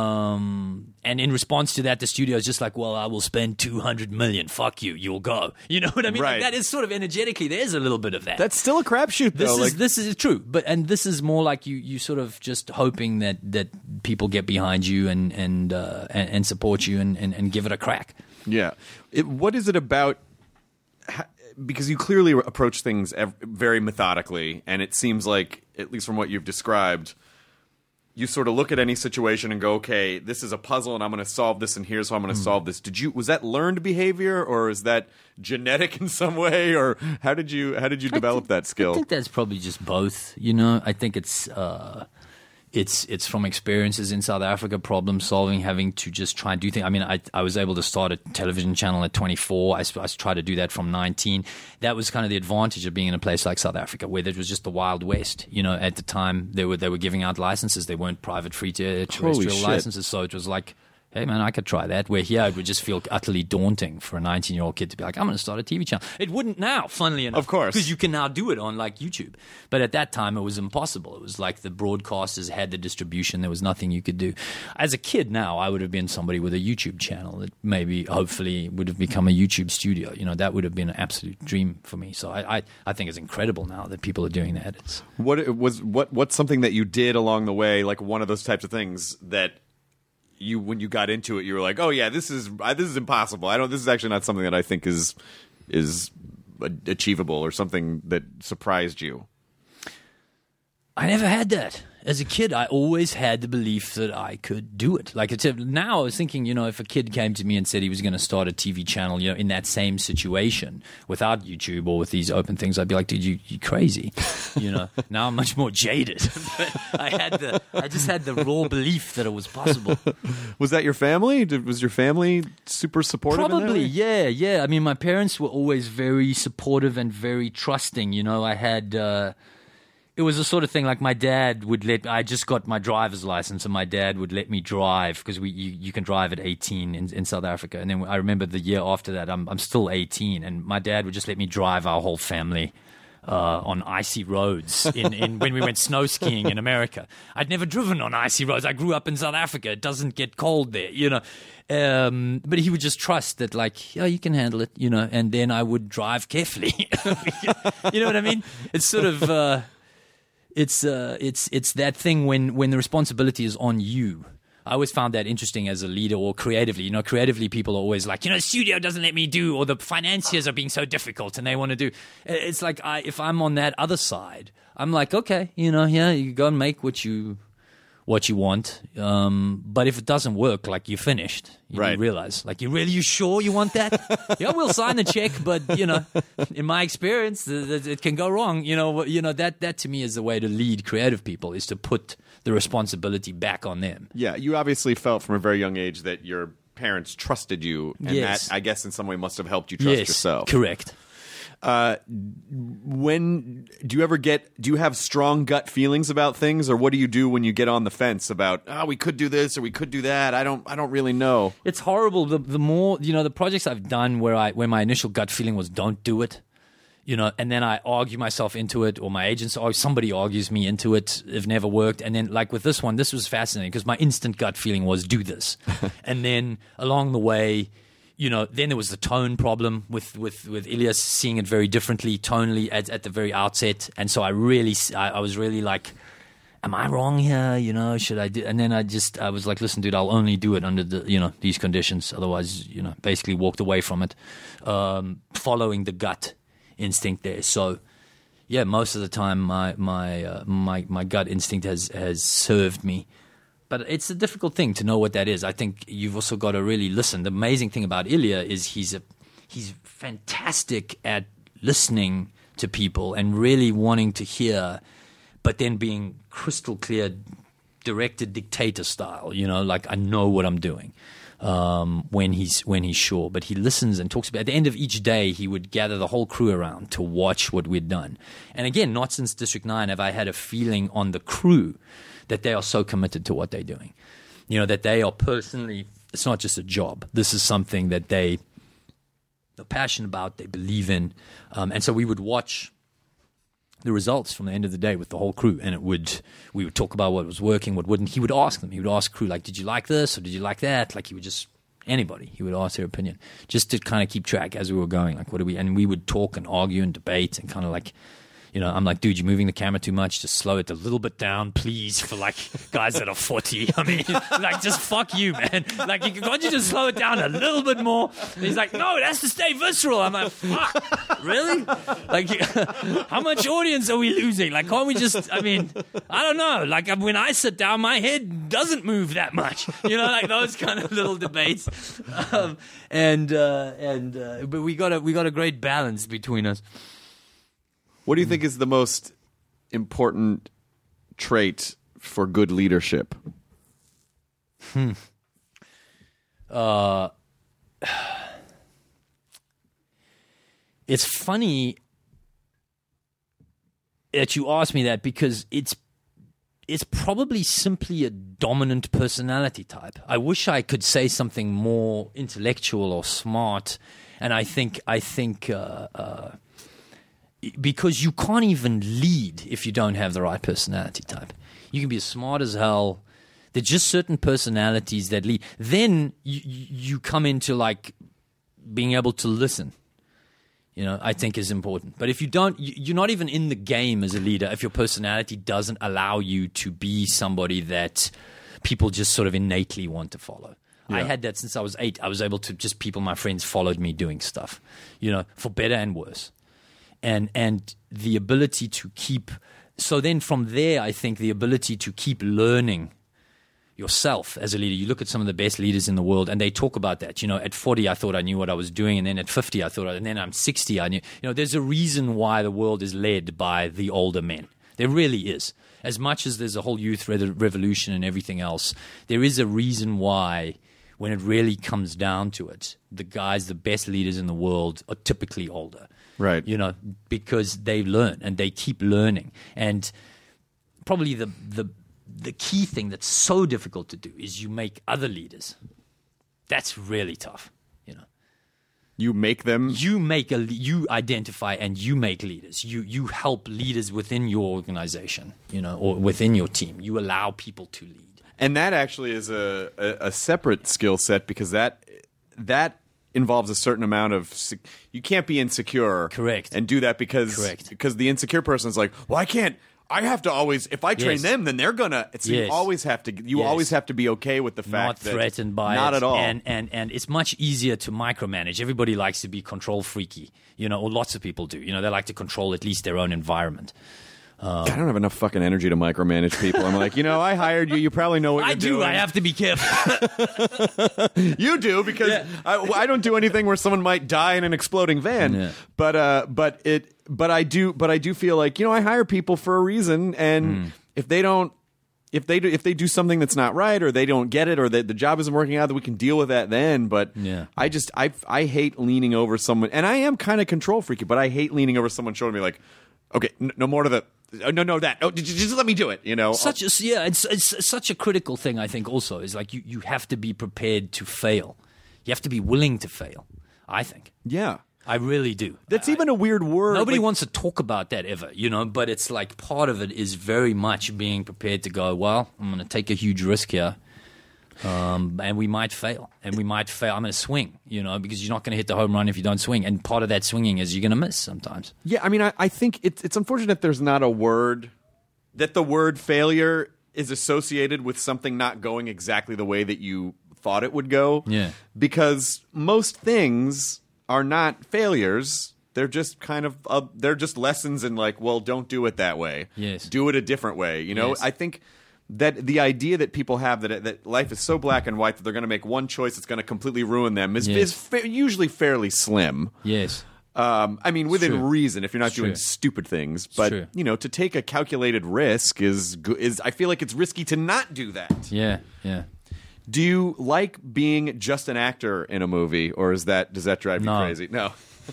And in response to that, the studio is just like, well, I will spend $200 million. Fuck you. You'll go. You know what I mean? Right. Like that is sort of energetically, there's a little bit of that. That's still a crapshoot, though. This is true. And this is more like you sort of just hoping that people get behind you and support you and give it a crack. Yeah. What is it about? Because you clearly approach things very methodically, and it seems like, at least from what you've described, you sort of look at any situation and go, okay, this is a puzzle and I'm going to solve this and here's how I'm going to solve this. Was that learned behavior, or is that genetic in some way, or how did you develop that skill? I think that's probably just both, I think it's from experiences in South Africa, problem solving, having to just try and do things. I mean, I was able to start a television channel at 24. I tried to do that from 19. That was kind of the advantage of being in a place like South Africa, where it was just the Wild West. At the time, they were giving out licenses. They weren't private free terrestrial licenses, so it was like, hey, man, I could try that. Where here, it would just feel utterly daunting for a 19-year-old kid to be like, I'm going to start a TV channel. It wouldn't now, funnily enough. Of course. Because you can now do it on, like, YouTube. But at that time, it was impossible. It was like the broadcasters had the distribution. There was nothing you could do. As a kid now, I would have been somebody with a YouTube channel that maybe, hopefully, would have become a YouTube studio. That would have been an absolute dream for me. So I think it's incredible now that people are doing that. What's something that you did along the way, like one of those types of things that when you got into it, you were like, "Oh yeah, this is impossible. This is actually not something that I think is achievable, or something that surprised you." I never had that. As a kid, I always had the belief that I could do it. Like now, I was thinking, if a kid came to me and said he was going to start a TV channel, in that same situation without YouTube or with these open things, I'd be like, dude, you crazy. Now I'm much more jaded. But I just had the raw belief that it was possible. Was that your family? Was your family super supportive? Probably, yeah. I mean, my parents were always very supportive and very trusting. I had. It was the sort of thing like my dad would I just got my driver's license, and my dad would let me drive because you can drive at 18 in South Africa. And then I remember the year after that, I'm still 18, and my dad would just let me drive our whole family on icy roads in when we went snow skiing in America. I'd never driven on icy roads. I grew up in South Africa. It doesn't get cold there, you know. But he would just trust that, like, yeah, you can handle it, you know. And then I would drive carefully. You know what I mean? It's sort of it's that thing when the responsibility is on you. I always found that interesting as a leader or creatively. You know, creatively, people are always like, you know, the studio doesn't let me do, or the financiers are being so difficult and they want to do. It's like if I'm on that other side, I'm like, okay, you know, yeah, you go and make what you want. But if it doesn't work, like, you're finished. You realize, like, you sure you want that? Yeah, we'll sign the check, but, you know, in my experience, it can go wrong. You know, that to me is the way to lead creative people, is to put the responsibility back on them. Yeah, you obviously felt from a very young age that your parents trusted you, and that, I guess, in some way must have helped you trust yourself. Correct. When do you have strong gut feelings about things, or what do you do when you get on the fence about, we could do this or we could do that? I don't really know. It's horrible. The more, you know, the projects I've done where my initial gut feeling was don't do it, you know, and then I argue myself into it, or my agents or somebody argues me into it. It never worked. And then, like with this one, this was fascinating because my instant gut feeling was do this. And then along the way, you know, then there was the tone problem with Ilias, seeing it very differently tonally at the very outset. And so I was really like, am I wrong here? You know, should I do? And then I was like, listen, dude, I'll only do it under these conditions. Otherwise, you know, basically walked away from it, following the gut instinct there. So yeah, most of the time my gut instinct has served me. But it's a difficult thing to know what that is. I think you've also got to really listen. The amazing thing about Ilya is he's fantastic at listening to people and really wanting to hear, but then being crystal clear, directed dictator style. You know, like, I know what I'm doing when he's sure. But he listens and talks about. At the end of each day, he would gather the whole crew around to watch what we'd done. And again, not since District 9 have I had a feeling on the crew that they are so committed to what they're doing. You know, that they are personally, it's not just a job. This is something that they are passionate about, they believe in. And so we would watch the results from the end of the day with the whole crew, and we would talk about what was working, what wouldn't. He would ask them. He would ask crew, like, did you like this or did you like that? Like, he would just, anybody, he would ask their opinion just to kind of keep track as we were going. Like, and we would talk and argue and debate and kind of like, you know, I'm like, dude, you're moving the camera too much. Just slow it a little bit down, please, for, like, guys that are 40. I mean, like, just fuck you, man. Like, can't you just slow it down a little bit more? And he's like, no, it has to stay visceral. I'm like, fuck, really? Like, how much audience are we losing? Like, can't we just, I mean, I don't know. Like, when I sit down, my head doesn't move that much. You know, like those kind of little debates. But we got a great balance between us. What do you think is the most important trait for good leadership? It's funny that you ask me that, because it's probably simply a dominant personality type. I wish I could say something more intellectual or smart, and I think because you can't even lead if you don't have the right personality type. You can be as smart as hell. There's just certain personalities that lead. Then you come into, like, being able to listen, you know, I think is important. But if you don't, you're not even in the game as a leader if your personality doesn't allow you to be somebody that people just sort of innately want to follow. Yeah. I had that since I was 8. I was able to just, my friends followed me doing stuff, you know, for better and worse. And the ability to keep, so then from there, I think the ability to keep learning yourself as a leader. You look at some of the best leaders in the world, and they talk about that. You know, at 40, I thought I knew what I was doing, and then at 50, and then I'm 60, I knew. You know, there's a reason why the world is led by the older men. There really is. As much as there's a whole youth revolution and everything else, there is a reason why, when it really comes down to it, the best leaders in the world are typically older. Right. You know, because they learn and they keep learning. And probably the key thing that's so difficult to do is you make other leaders. That's really tough, you know. You make them. You identify and you make leaders. You help leaders within your organization, or within your team. You allow people to lead. And that actually is a separate skill set, because that involves a certain amount of you can't be insecure. Correct. And do that because the insecure person is like, well, I have to always, if I train them, then they're gonna. You always have to be okay with the fact not that threatened by not it. at all. And it's much easier to micromanage. Everybody likes to be control freaky, or lots of people do. They like to control at least their own environment. I don't have enough fucking energy to micromanage people. I'm like, I hired you. You probably know what you're doing. I have to be careful. You do, because I don't do anything where someone might die in an exploding van. Yeah. But I do feel like I hire people for a reason, and if they do something that's not right, or they don't get it, or the job isn't working out, then we can deal with that then. But I hate leaning over someone, and I am kind of control freaky, but I hate leaning over someone showing me like, okay, no more to the. No, that. Oh, just let me do it. It's such a critical thing. I think also is like you have to be prepared to fail. You have to be willing to fail. I think. Yeah, I really do. That's even a weird word. Nobody wants to talk about that ever, But it's like part of it is very much being prepared to go. Well, I'm going to take a huge risk here. And we might fail. I'm going to swing, because you're not going to hit the home run if you don't swing. And part of that swinging is you're going to miss sometimes. Yeah, I mean, I think it's unfortunate there's not a word, that the word failure is associated with something not going exactly the way that you thought it would go. Yeah. Because most things are not failures. They're just kind of, they're just lessons in like, well, don't do it that way. Yes. Do it a different way. Yes. I think that the idea that people have that life is so black and white that they're going to make one choice that's going to completely ruin them is usually fairly slim. Yes. I mean, within reason, if you're not doing True. stupid things. But, to take a calculated risk is I feel like it's risky to not do that. Yeah. Do you like being just an actor in a movie, or does that drive you crazy? No.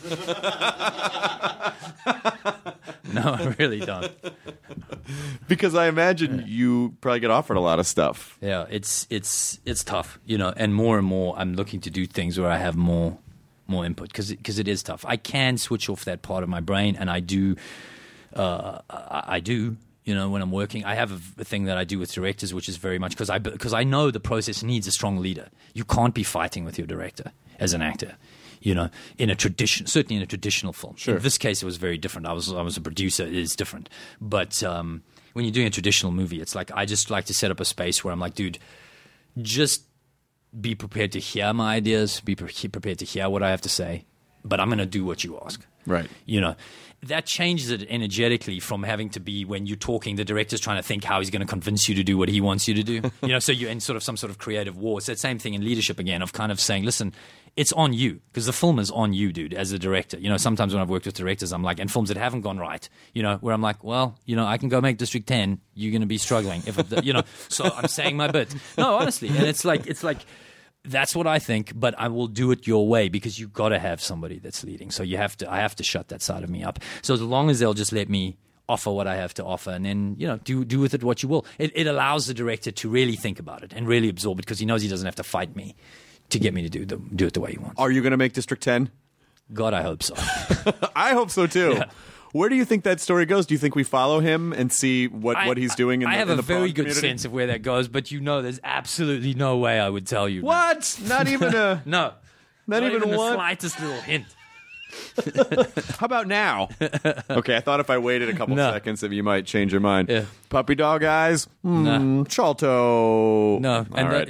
No, I really don't. Because I imagine you probably get offered a lot of stuff. Yeah, it's tough, and more I'm looking to do things where I have more input, because it is tough. I can switch off that part of my brain, and I do. When I'm working, I have a thing that I do with directors, which is very much because I know the process needs a strong leader. You can't be fighting with your director as an actor. Certainly in a traditional film. Sure. In this case, it was very different. I was a producer. It is different. But when you're doing a traditional movie, it's like I just like to set up a space where I'm like, dude, just be prepared to hear my ideas, be prepared to hear what I have to say, but I'm going to do what you ask. Right. That changes it energetically from having to be, when you're talking, the director's trying to think how he's going to convince you to do what he wants you to do. So you're in sort of some sort of creative war. It's that same thing in leadership again, of kind of saying, listen, it's on you, because the film is on you, dude, as a director. Sometimes when I've worked with directors, I'm like, and films that haven't gone right, where I'm like, well, I can go make District 10. You're going to be struggling. So I'm saying my bit. No, honestly. And it's like, that's what I think, but I will do it your way, because you've got to have somebody that's leading. So I have to shut that side of me up. So as long as they'll just let me offer what I have to offer, and then, do with it what you will. It allows the director to really think about it and really absorb it, because he knows he doesn't have to fight me to get me to do it the way he wants. Are you going to make District 10? God, I hope so. I hope so too. Yeah. Where do you think that story goes? Do you think we follow him and see what he's doing in the I have a very good community? sense of where that goes, but there's absolutely no way I would tell you. What? Not even a... No. Not even the one? slightest little hint. How about now? Okay, I thought if I waited a couple seconds that you might change your mind. Yeah. Puppy dog eyes? No. Chalto. No. All right.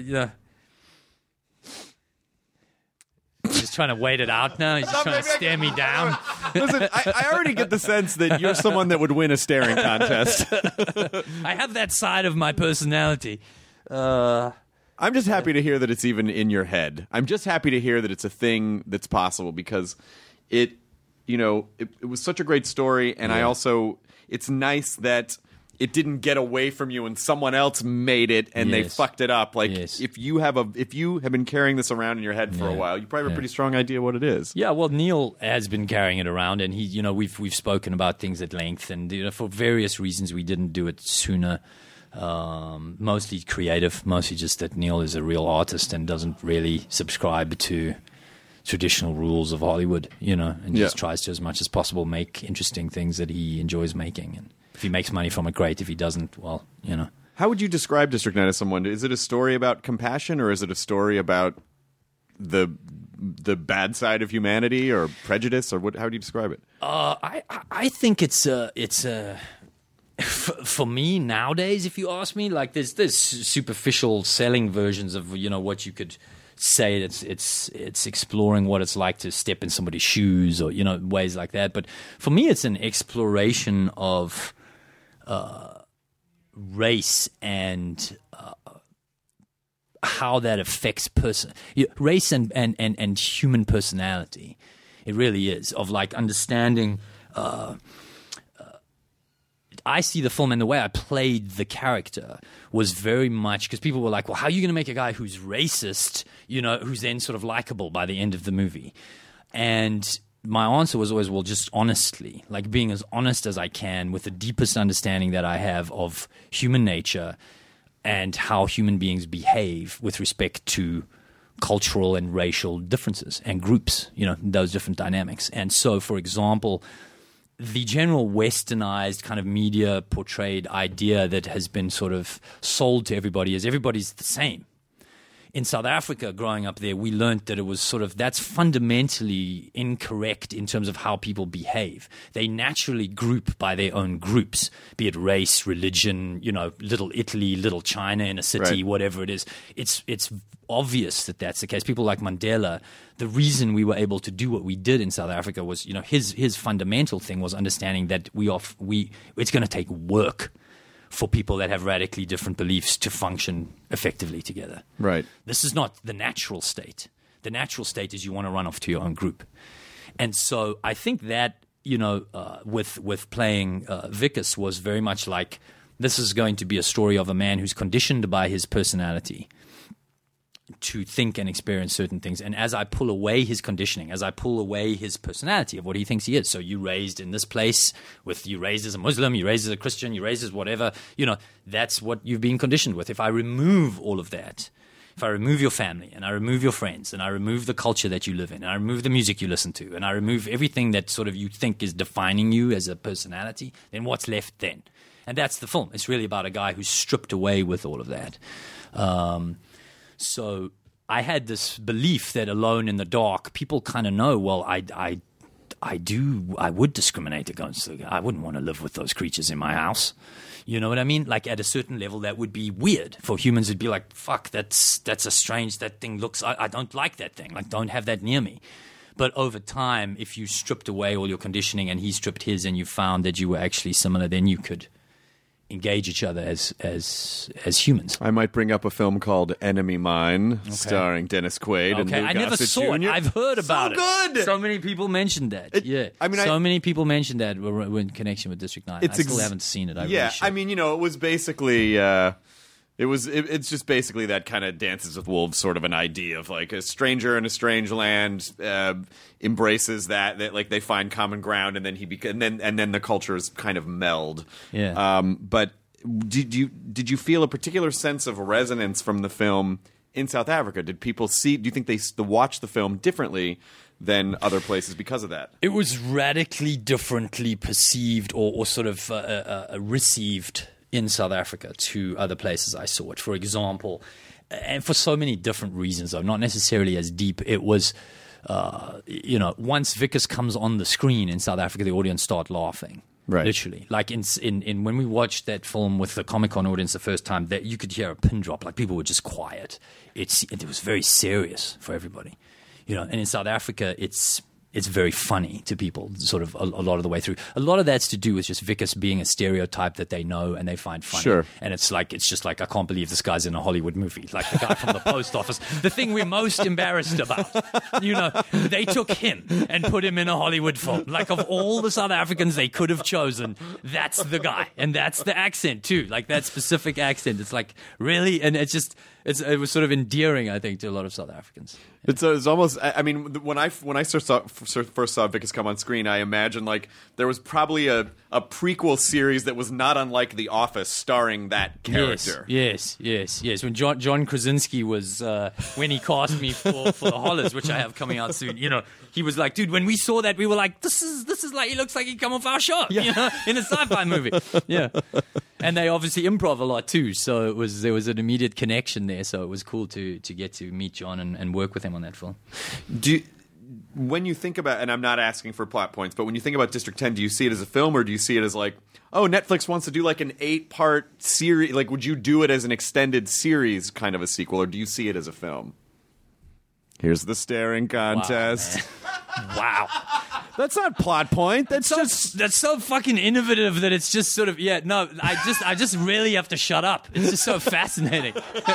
He's trying to wait it out now. He's just trying to stare me down. Listen, I already get the sense that you're someone that would win a staring contest. I have that side of my personality. I'm just happy to hear that it's even in your head. I'm just happy to hear that it's a thing that's possible, because it was such a great story, and it's nice that it didn't get away from you and someone else made it and they fucked it up. Like, if you have been carrying this around in your head for a while, you probably have a pretty strong idea what it is. Yeah, well, Neil has been carrying it around, and he, we've spoken about things at length, and for various reasons we didn't do it sooner. Mostly creative, mostly just that Neil is a real artist and doesn't really subscribe to traditional rules of Hollywood, and just tries to, as much as possible, make interesting things that he enjoys making. And if he makes money from it, great. If he doesn't, well, How would you describe District 9 as someone? Is it a story about compassion, or is it a story about the bad side of humanity or prejudice, or how do you describe it? I think it's for me nowadays, if you ask me, like there's superficial selling versions of what you could say. It's exploring what it's like to step in somebody's shoes, or ways like that. But for me, it's an exploration of race and how that affects race and human personality. It really is, of like understanding. I see the film, and the way I played the character was very much because people were like, well, how are you going to make a guy who's racist, who's then sort of likable by the end of the movie? And my answer was always, well, just honestly, like being as honest as I can with the deepest understanding that I have of human nature and how human beings behave with respect to cultural and racial differences and groups, those different dynamics. And so, for example, the general westernized kind of media portrayed idea that has been sort of sold to everybody is everybody's the same. In South Africa, growing up there, we learned that it was that's fundamentally incorrect in terms of how people behave. They naturally group by their own groups, be it race, religion, Little Italy, Little China in a city, right. Whatever it is. It's obvious that that's the case. People like Mandela, the reason we were able to do what we did in South Africa was, his fundamental thing was understanding that it's going to take work for people that have radically different beliefs to function effectively together. Right. This is not the natural state. The natural state is you want to run off to your own group. And so I think that, with playing Vickers was very much like, this is going to be a story of a man who's conditioned by his personality to think and experience certain things. And as I pull away his conditioning, as I pull away his personality of what he thinks he is, so you raised in this place, you raised as a Muslim, you raised as a Christian, you raised as whatever, that's what you've been conditioned with. If I remove all of that, if I remove your family and I remove your friends and I remove the culture that you live in and I remove the music you listen to and I remove everything that sort of you think is defining you as a personality, then what's left then? And that's the film. It's really about a guy who's stripped away with all of that. So I had this belief that Alone in the Dark, people kind of know, well, I would discriminate against them. I wouldn't want to live with those creatures in my house. You know what I mean? Like at a certain level, that would be weird for humans. It'd be like, fuck, that's a strange, that thing looks, I don't like that thing. Like, don't have that near me. But over time, if you stripped away all your conditioning and he stripped his and you found that you were actually similar, then you could engage each other as humans. I might bring up a film called Enemy Mine, starring Dennis Quaid and Lou I never Gossett saw Jr. it. I've heard about it. Good. So many people mentioned that. Many people mentioned that were in connection with District 9. I still haven't seen it. It was basically it's just basically that kind of Dances with Wolves sort of an idea of like a stranger in a strange land embraces that like they find common ground and then and then the cultures kind of meld. Yeah. But did you feel a particular sense of resonance from the film in South Africa? Did people do you think they watch the film differently than other places because of that? It was radically differently perceived or sort of received in South Africa to other places I saw it. For example, and for so many different reasons, though, not necessarily as deep, it was, once Vickers comes on the screen in South Africa, the audience start laughing. Right. Literally. Like in when we watched that film with the Comic-Con audience the first time, that you could hear a pin drop. Like people were just quiet. It was very serious for everybody. And in South Africa, it's very funny to people sort of a lot of the way through. A lot of that's to do with just Vickers being a stereotype that they know and they find funny. Sure. And it's just like, I can't believe this guy's in a Hollywood movie. Like the guy from the post office. The thing we're most embarrassed about. They took him and put him in a Hollywood film. Like of all the South Africans they could have chosen, that's the guy. And that's the accent too. Like that specific accent. It's like, really? And it's just... it was sort of endearing, I think, to a lot of South Africans. It's almost. I mean, when I first saw Vickers come on screen, I imagined like there was probably a prequel series that was not unlike The Office, starring that character. Yes. When John Krasinski was when he cast me for the Hollers, which I have coming out soon. He was like, dude, when we saw that, we were like, this is like, he looks like he come off our show, in a sci-fi movie. Yeah, and they obviously improv a lot too, so there was an immediate connection there. So it was cool to get to meet John and work with him on that film. When you think about, and I'm not asking for plot points, but when you think about District 10, do you see it as a film, or do you see it as like, oh, Netflix wants to do like an 8-part series? Like, would you do it as an extended series kind of a sequel, or do you see it as a film? Here's the staring contest. Wow. That's not plot point. That's so fucking innovative that it's just sort of, I just really have to shut up. It's just so fascinating.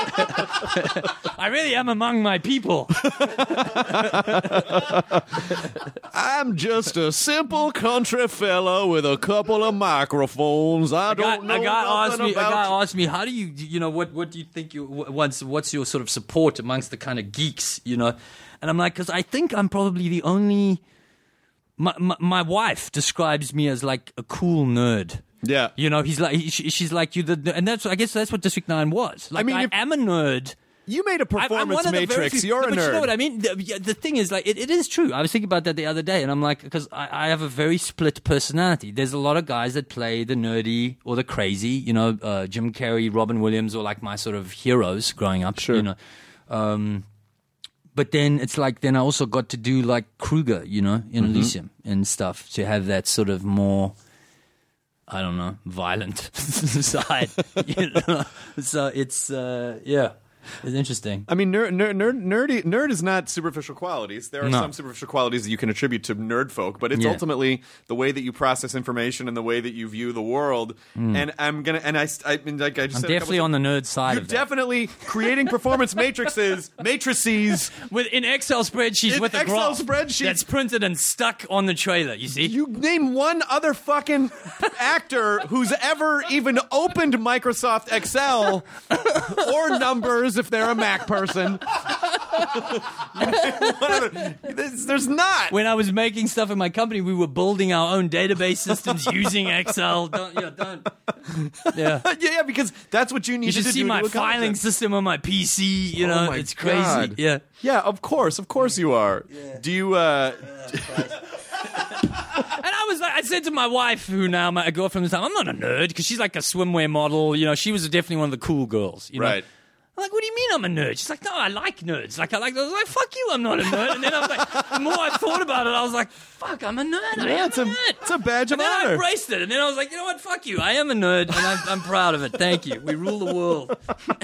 I really am among my people. I'm just a simple country fellow with a couple of microphones. A guy asked me, how do you, what do you think what's your sort of support amongst the kind of geeks, And I'm like, because I think I'm probably the only... My wife describes me as like a cool nerd. Yeah. He's like, she's like, and I guess that's what District 9 was. Like, I am a nerd. You made a performance matrix. You're a nerd. But you know what I mean? The thing is, like, it is true. I was thinking about that the other day, and I'm like, because I have a very split personality. There's a lot of guys that play the nerdy or the crazy, Jim Carrey, Robin Williams, or like my sort of heroes growing up. Sure. But then it's like, then I also got to do like Kruger, in Elysium and stuff, to have that sort of more, I don't know, violent side. So it's, it's interesting. I mean, nerd is not superficial qualities. There are some superficial qualities that you can attribute to nerd folk, but it's ultimately the way that you process information and the way that you view the world. And I'm definitely on the nerd side. You're definitely creating performance matrices in Excel spreadsheets with a graph that's printed and stuck on the trailer. You see, you name one other fucking actor who's ever even opened Microsoft Excel or Numbers. If they're a Mac person. There's not. When I was making stuff in my company, we were building our own database systems using Excel. Yeah, because that's what you need to do. You should see my filing system on my PC. It's crazy. God. Yeah, of course you are. Yeah. Do you? And I said to my wife, who now my girlfriend at the time, I'm not a nerd, because she's like a swimwear model. She was definitely one of the cool girls. Right. I'm like, what do you mean I'm a nerd? She's like, no, I like nerds. I was like, fuck you, I'm not a nerd. And then I was like, the more I thought about it, I was like, fuck, I'm a nerd. I am a nerd. It's a badge of honor. And then I embraced it. And then I was like, you know what, fuck you. I am a nerd, and I'm proud of it. Thank you. We rule the world.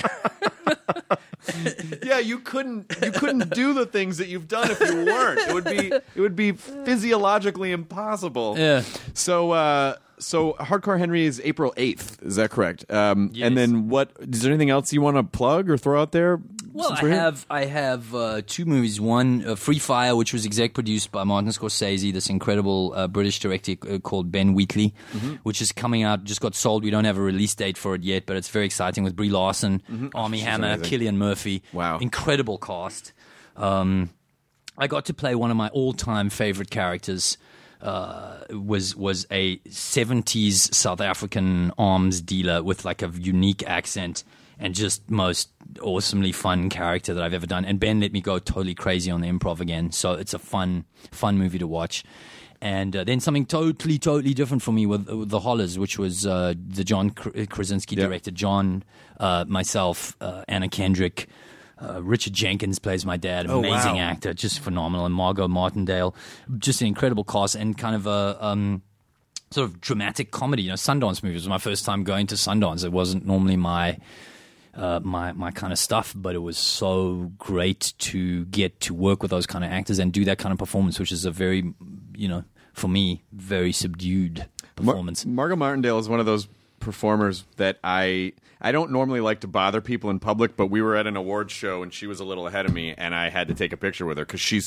Yeah, you couldn't do the things that you've done if you weren't. It would be physiologically impossible. Yeah. So Hardcore Henry is April 8th. Is that correct? Yes. And then is there anything else you want to plug or throw out there? Well, I have 2 movies. One, Free Fire, which was exec produced by Martin Scorsese, this incredible British director called Ben Wheatley, which is coming out, just got sold. We don't have a release date for it yet, but it's very exciting, with Brie Larson, Armie Hammer, Cillian Murphy. Wow. Incredible cast. I got to play one of my all-time favorite characters. Was a 70s South African arms dealer with like a unique accent and just most awesomely fun character that I've ever done. And Ben let me go totally crazy on the improv again. So it's a fun movie to watch. And then something totally different for me with The Hollers, which was the John Krasinski directed. John, myself, Anna Kendrick, Richard Jenkins plays my dad, amazing actor, just phenomenal, and Margot Martindale, just an incredible cast, and kind of a sort of dramatic comedy. Sundance movies was my first time going to Sundance. It wasn't normally my kind of stuff, but it was so great to get to work with those kind of actors and do that kind of performance, which is a very, for me, very subdued performance. Margot Martindale is one of those performers that I don't normally like to bother people in public, but we were at an awards show and she was a little ahead of me, and I had to take a picture with her because she's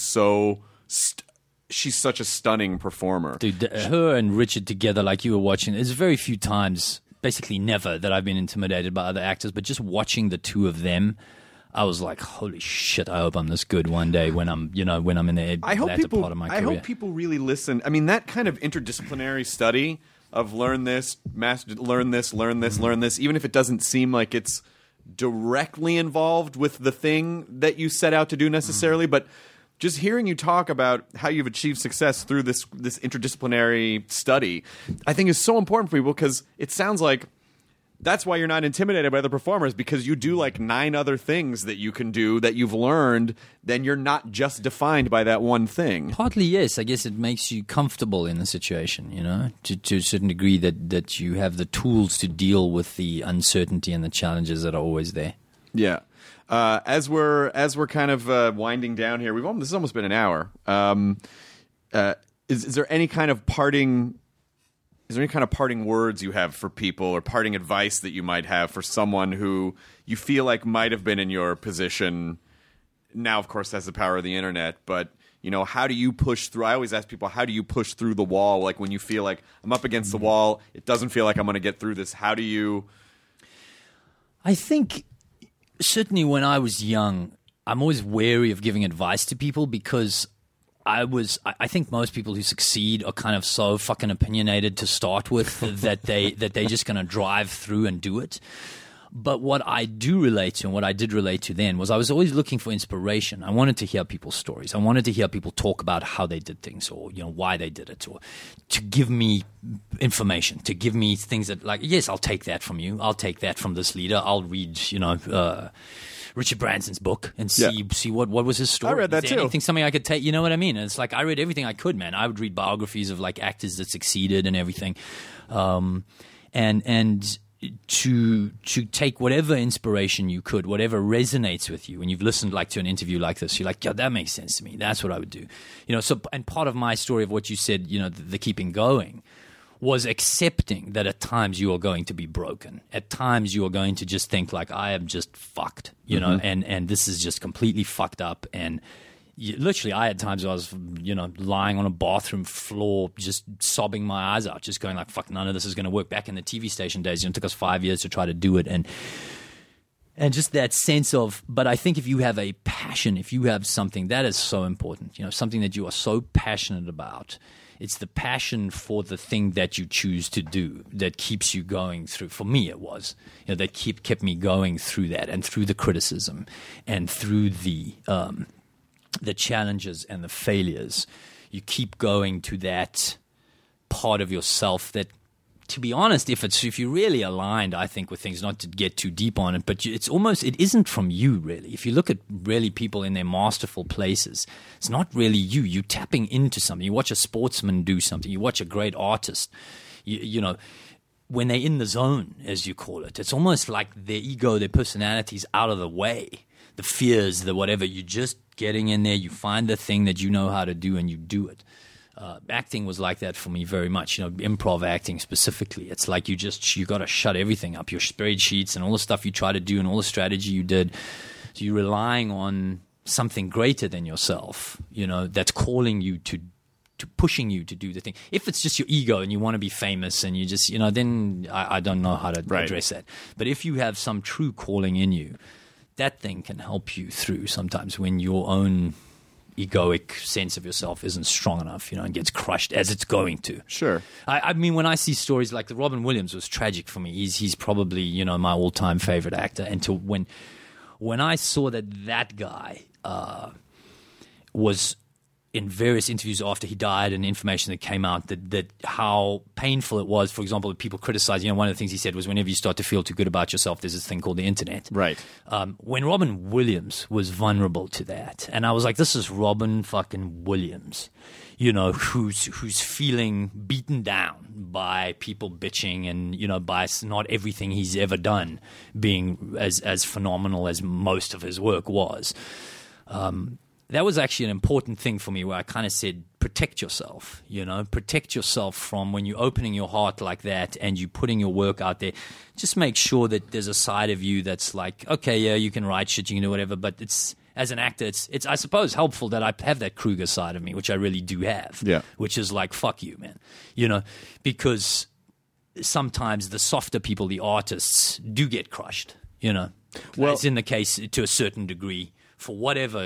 such a stunning performer. Dude, her and Richard together, like you were watching, there's very few times, basically never, that I've been intimidated by other actors, but just watching the two of them, I was like, holy shit, I hope I'm this good one day when I'm in the latter part of my career. I hope people really listen. I mean, that kind of interdisciplinary study of learn this, learn this, even if it doesn't seem like it's directly involved with the thing that you set out to do necessarily, but just hearing you talk about how you've achieved success through this interdisciplinary study, I think is so important for people, because it sounds like that's why you're not intimidated by the performers, because you do like 9 other things that you can do that you've learned. Then you're not just defined by that one thing. Partly, yes. I guess it makes you comfortable in the situation, to a certain degree, that you have the tools to deal with the uncertainty and the challenges that are always there. Yeah. As we're kind of winding down here, this has almost been an hour. Is there any kind of parting? Is there any kind of parting words you have for people, or parting advice that you might have for someone who you feel like might have been in your position? Now, of course, that's the power of the internet, but how do you push through? I always ask people, how do you push through the wall? Like when you feel like I'm up against the wall, it doesn't feel like I'm going to get through this. How do you? I think certainly when I was young, I'm always wary of giving advice to people, because I think most people who succeed are kind of so fucking opinionated to start with that they're just going to drive through and do it. But what I do relate to, and what I did relate to then, was I was always looking for inspiration. I wanted to hear people's stories. I wanted to hear people talk about how they did things, or why they did it, or to give me information, to give me things that, like, yes, I'll take that from you. I'll take that from this leader. I'll read, Richard Branson's book and see what was his story. I read that too. Something I could take. You know what I mean? And it's like I read everything I could, man. I would read biographies of like actors that succeeded and everything, and to take whatever inspiration you could, whatever resonates with you. When you've listened like to an interview like this, you're like, yeah, that makes sense to me. That's what I would do. So, and part of my story of what you said, the keeping going, was accepting that at times you are going to be broken. At times you are going to just think like, I am just fucked, and this is just completely fucked up. And literally, I had times where I was, lying on a bathroom floor, just sobbing my eyes out, just going like, fuck, none of this is going to work. Back in the TV station days, it took us 5 years to try to do it. And just that sense of, but I think if you have a passion, if you have something that is so important, something that you are so passionate about, it's the passion for the thing that you choose to do that keeps you going through. For me, it was, that kept me going through that, and through the criticism, and through the challenges and the failures. You keep going to that part of yourself that, to be honest, if you're really aligned, I think, with things, not to get too deep on it, but it isn't from you, really. If you look at really people in their masterful places, it's not really you. You're tapping into something. You watch a sportsman do something. You watch a great artist, when they're in the zone, as you call it, it's almost like their ego, their personality's out of the way. The fears, the whatever, you're just getting in there, you find the thing that you know how to do, and you do it. Acting was like that for me very much, improv acting specifically. It's like you got to shut everything up, your spreadsheets and all the stuff you try to do and all the strategy you did. So you're relying on something greater than yourself, that's calling you to pushing you to do the thing. If it's just your ego and you want to be famous and you just, then I don't know how to address that. But if you have some true calling in you, that thing can help you through sometimes when your own egoic sense of yourself isn't strong enough, and gets crushed, as it's going to. Sure. I mean, when I see stories like the Robin Williams was tragic for me. He's probably, my all-time favorite actor. Until when I saw that guy was in various interviews after he died, and information that came out that how painful it was, for example, that people criticize, one of the things he said was, whenever you start to feel too good about yourself, there's this thing called the internet. Right. When Robin Williams was vulnerable to that, and I was like, this is Robin fucking Williams, who's feeling beaten down by people bitching, and, by not everything he's ever done being as phenomenal as most of his work was. That was actually an important thing for me, where I kind of said, protect yourself, protect yourself from, when you're opening your heart like that and you're putting your work out there, just make sure that there's a side of you that's like, okay, yeah, you can write shit, you can do whatever, but it's, as an actor, it's I suppose helpful that I have that Kruger side of me, which I really do have, which is like, fuck you, man, because sometimes the softer people, the artists, do get crushed, Well- as in the case to a certain degree for whatever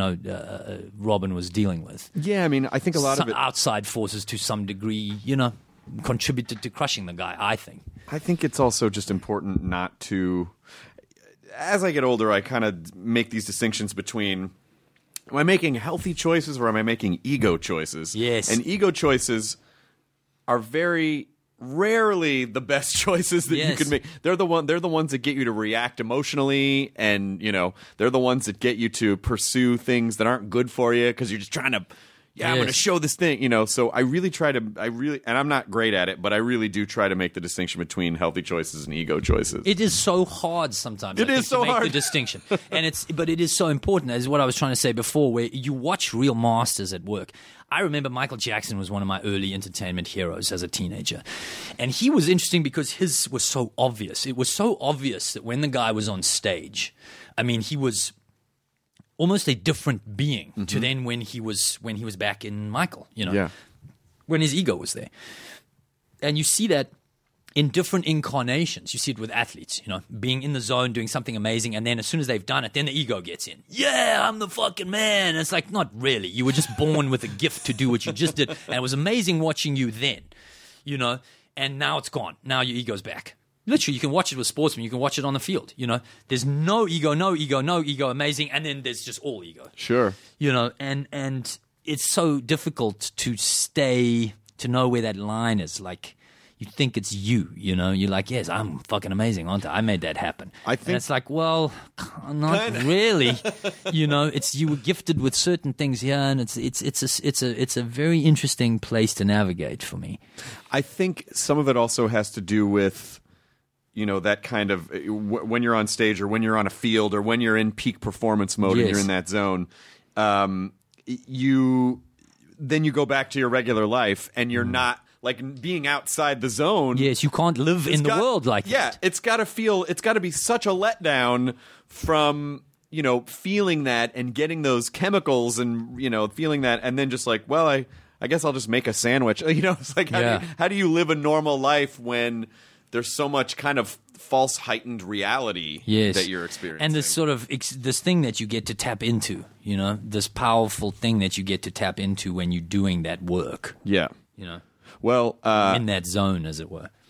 Robin was dealing with. Yeah, I mean, I think a lot of Some it. outside forces to some degree, contributed to crushing the guy, I think. I think it's also just important not to. As I get older, I kind of make these distinctions between. Am I making healthy choices or am I making ego choices? Yes. And ego choices are very rarely the best choices that you Yes. can make. They're the ones that get you to react emotionally, and they're the ones that get you to pursue things that aren't good for you because you're just trying to. Yeah, I'm going to Yes. show this thing, So I really try to. And I'm not great at it, but I really do try to make the distinction between healthy choices and ego choices. It is so hard sometimes. It I is think, so to make hard. the distinction, but it is so important. As what I was trying to say before, where you watch real masters at work. I remember Michael Jackson was one of my early entertainment heroes as a teenager, and he was interesting because his was so obvious. It was so obvious that when the guy was on stage, I mean, he was almost a different being to then when he was back in Michael. Yeah. When his ego was there. And you see that in different incarnations. You see it with athletes, being in the zone, doing something amazing, and then as soon as they've done it, then the ego gets in. Yeah, I'm the fucking man. And it's like, not really. You were just born with a gift to do what you just did. And it was amazing watching you then, and now it's gone. Now your ego's back. Literally, you can watch it with sportsmen. You can watch it on the field. There's no ego, amazing, and then there's just all ego. Sure. And it's so difficult to know where that line is. Like, you think it's you're like, yes, I'm fucking amazing, aren't I? I made that happen. I think- and it's like, well, not really. It's you were gifted with certain things here, and it's a very interesting place to navigate for me. I think some of it also has to do with, that kind of when you're on stage or when you're on a field or when you're in peak performance mode and Yes. you're in that zone, you go back to your regular life and you're not like being outside the zone. Yes, you can't live in the world like that. Yeah, it's got to be such a letdown from feeling that and getting those chemicals and feeling that and then just like, well, I guess I'll just make a sandwich. It's like how do you live a normal life when there's so much kind of false heightened reality that you're experiencing. And this sort of this thing that you get to tap into, this powerful thing that you get to tap into when you're doing that work, Yeah. Well, in that zone, as it were.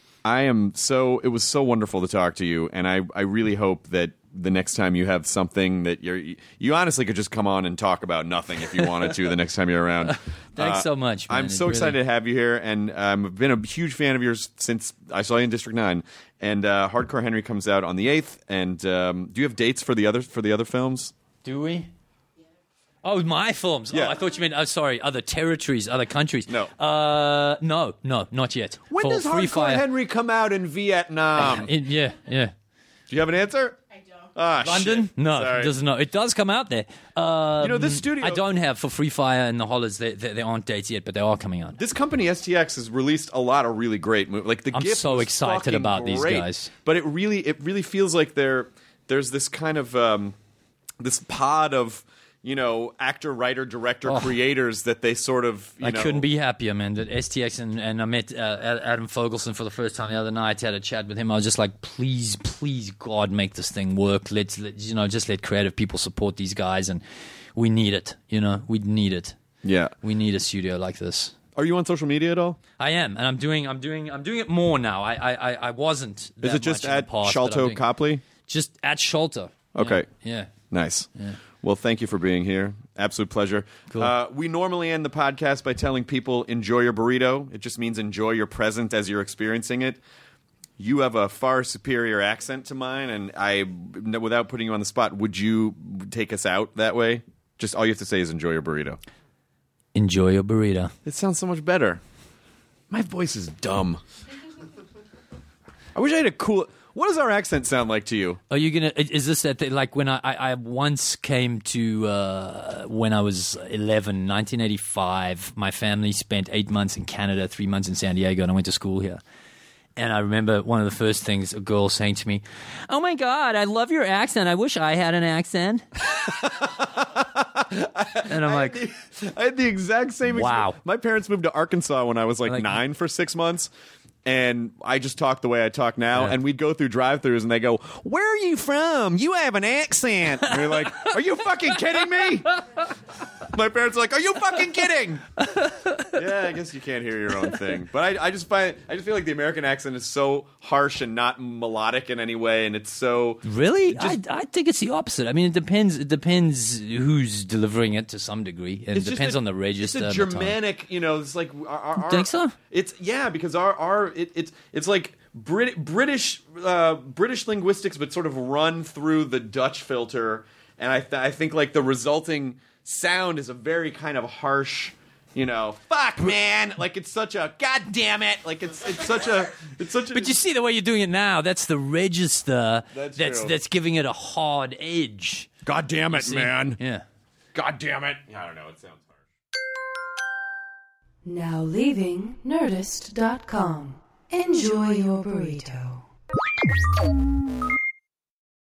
it was so wonderful to talk to you, and I really hope that the next time you have something that you honestly could just come on and talk about nothing if you wanted to the next time you're around. Thanks so much, man. I'm so excited to have you here, and I've been a huge fan of yours since I saw you in District 9. And Hardcore Henry comes out on the 8th. And do you have dates for the other films? Do we? Oh, my films. Yeah. Oh, I thought you meant, sorry, other territories, other countries. No. No, not yet. When For does Free Hardcore Fire. Henry come out in Vietnam? Do Yeah. you have an answer? London? Shit. No, Sorry. it doesn't. No, it does come out there. This studio. I don't have for Free Fire and the Hollows. There aren't dates yet, but they are coming out. This company STX has released a lot of really great movies. Like the I'm Gift so was excited fucking about these great. guys. But it really feels like there's this kind of this pod of actor, writer, director, creators that they sort of I couldn't be happier, man. That STX and I met Adam Fogelson for the first time the other night. Had a chat with him. I was just like, please, God, make this thing work. Let's just let creative people support these guys, and we need it. We need it. Yeah. We need a studio like this. Are you on social media at all? I am, and I'm doing it more now. I wasn't. Is it just much in the at past, but I'm Sholto doing- Copley? Just at Sholto. Okay. Yeah. Nice. Well, thank you for being here. Absolute pleasure. Cool. We normally end the podcast by telling people, enjoy your burrito. It just means enjoy your present as you're experiencing it. You have a far superior accent to mine, and without putting you on the spot, would you take us out that way? Just all you have to say is enjoy your burrito. Enjoy your burrito. It sounds so much better. My voice is dumb. I wish I had a cool... What does our accent sound like to you? Are you gonna? Is this at like when I once came to when I was 11, 1985? My family spent 8 months in Canada, 3 months in San Diego, and I went to school here. And I remember one of the first things a girl saying to me, "Oh my God, I love your accent. I wish I had an accent." And I'm like, I had the exact same Wow. experience. My parents moved to Arkansas when I was like 9 for 6 months. and I just talk the way I talk now, and we'd go through drive-thrus, and they go, "Where are you from? You have an accent." And we're like, "Are you fucking kidding me?" My parents are like, "Are you fucking kidding?" Yeah, I guess you can't hear your own thing, but I just feel like the American accent is so harsh and not melodic in any way, and it's so really. I think it's the opposite. I mean, it depends. It depends who's delivering it to some degree, and it depends on the register. It's a Germanic, it's like our think so? It's because it's like British linguistics, but sort of run through the Dutch filter, and I think like the resulting sound is a very kind of harsh, fuck man, like it's such a god damn it, like it's such a. But you see the way you're doing it now. That's the register. That's giving it a hard edge. God damn it, man. Yeah. God damn it. I don't know. It sounds harsh. Now leaving Nerdist.com. Enjoy your burrito.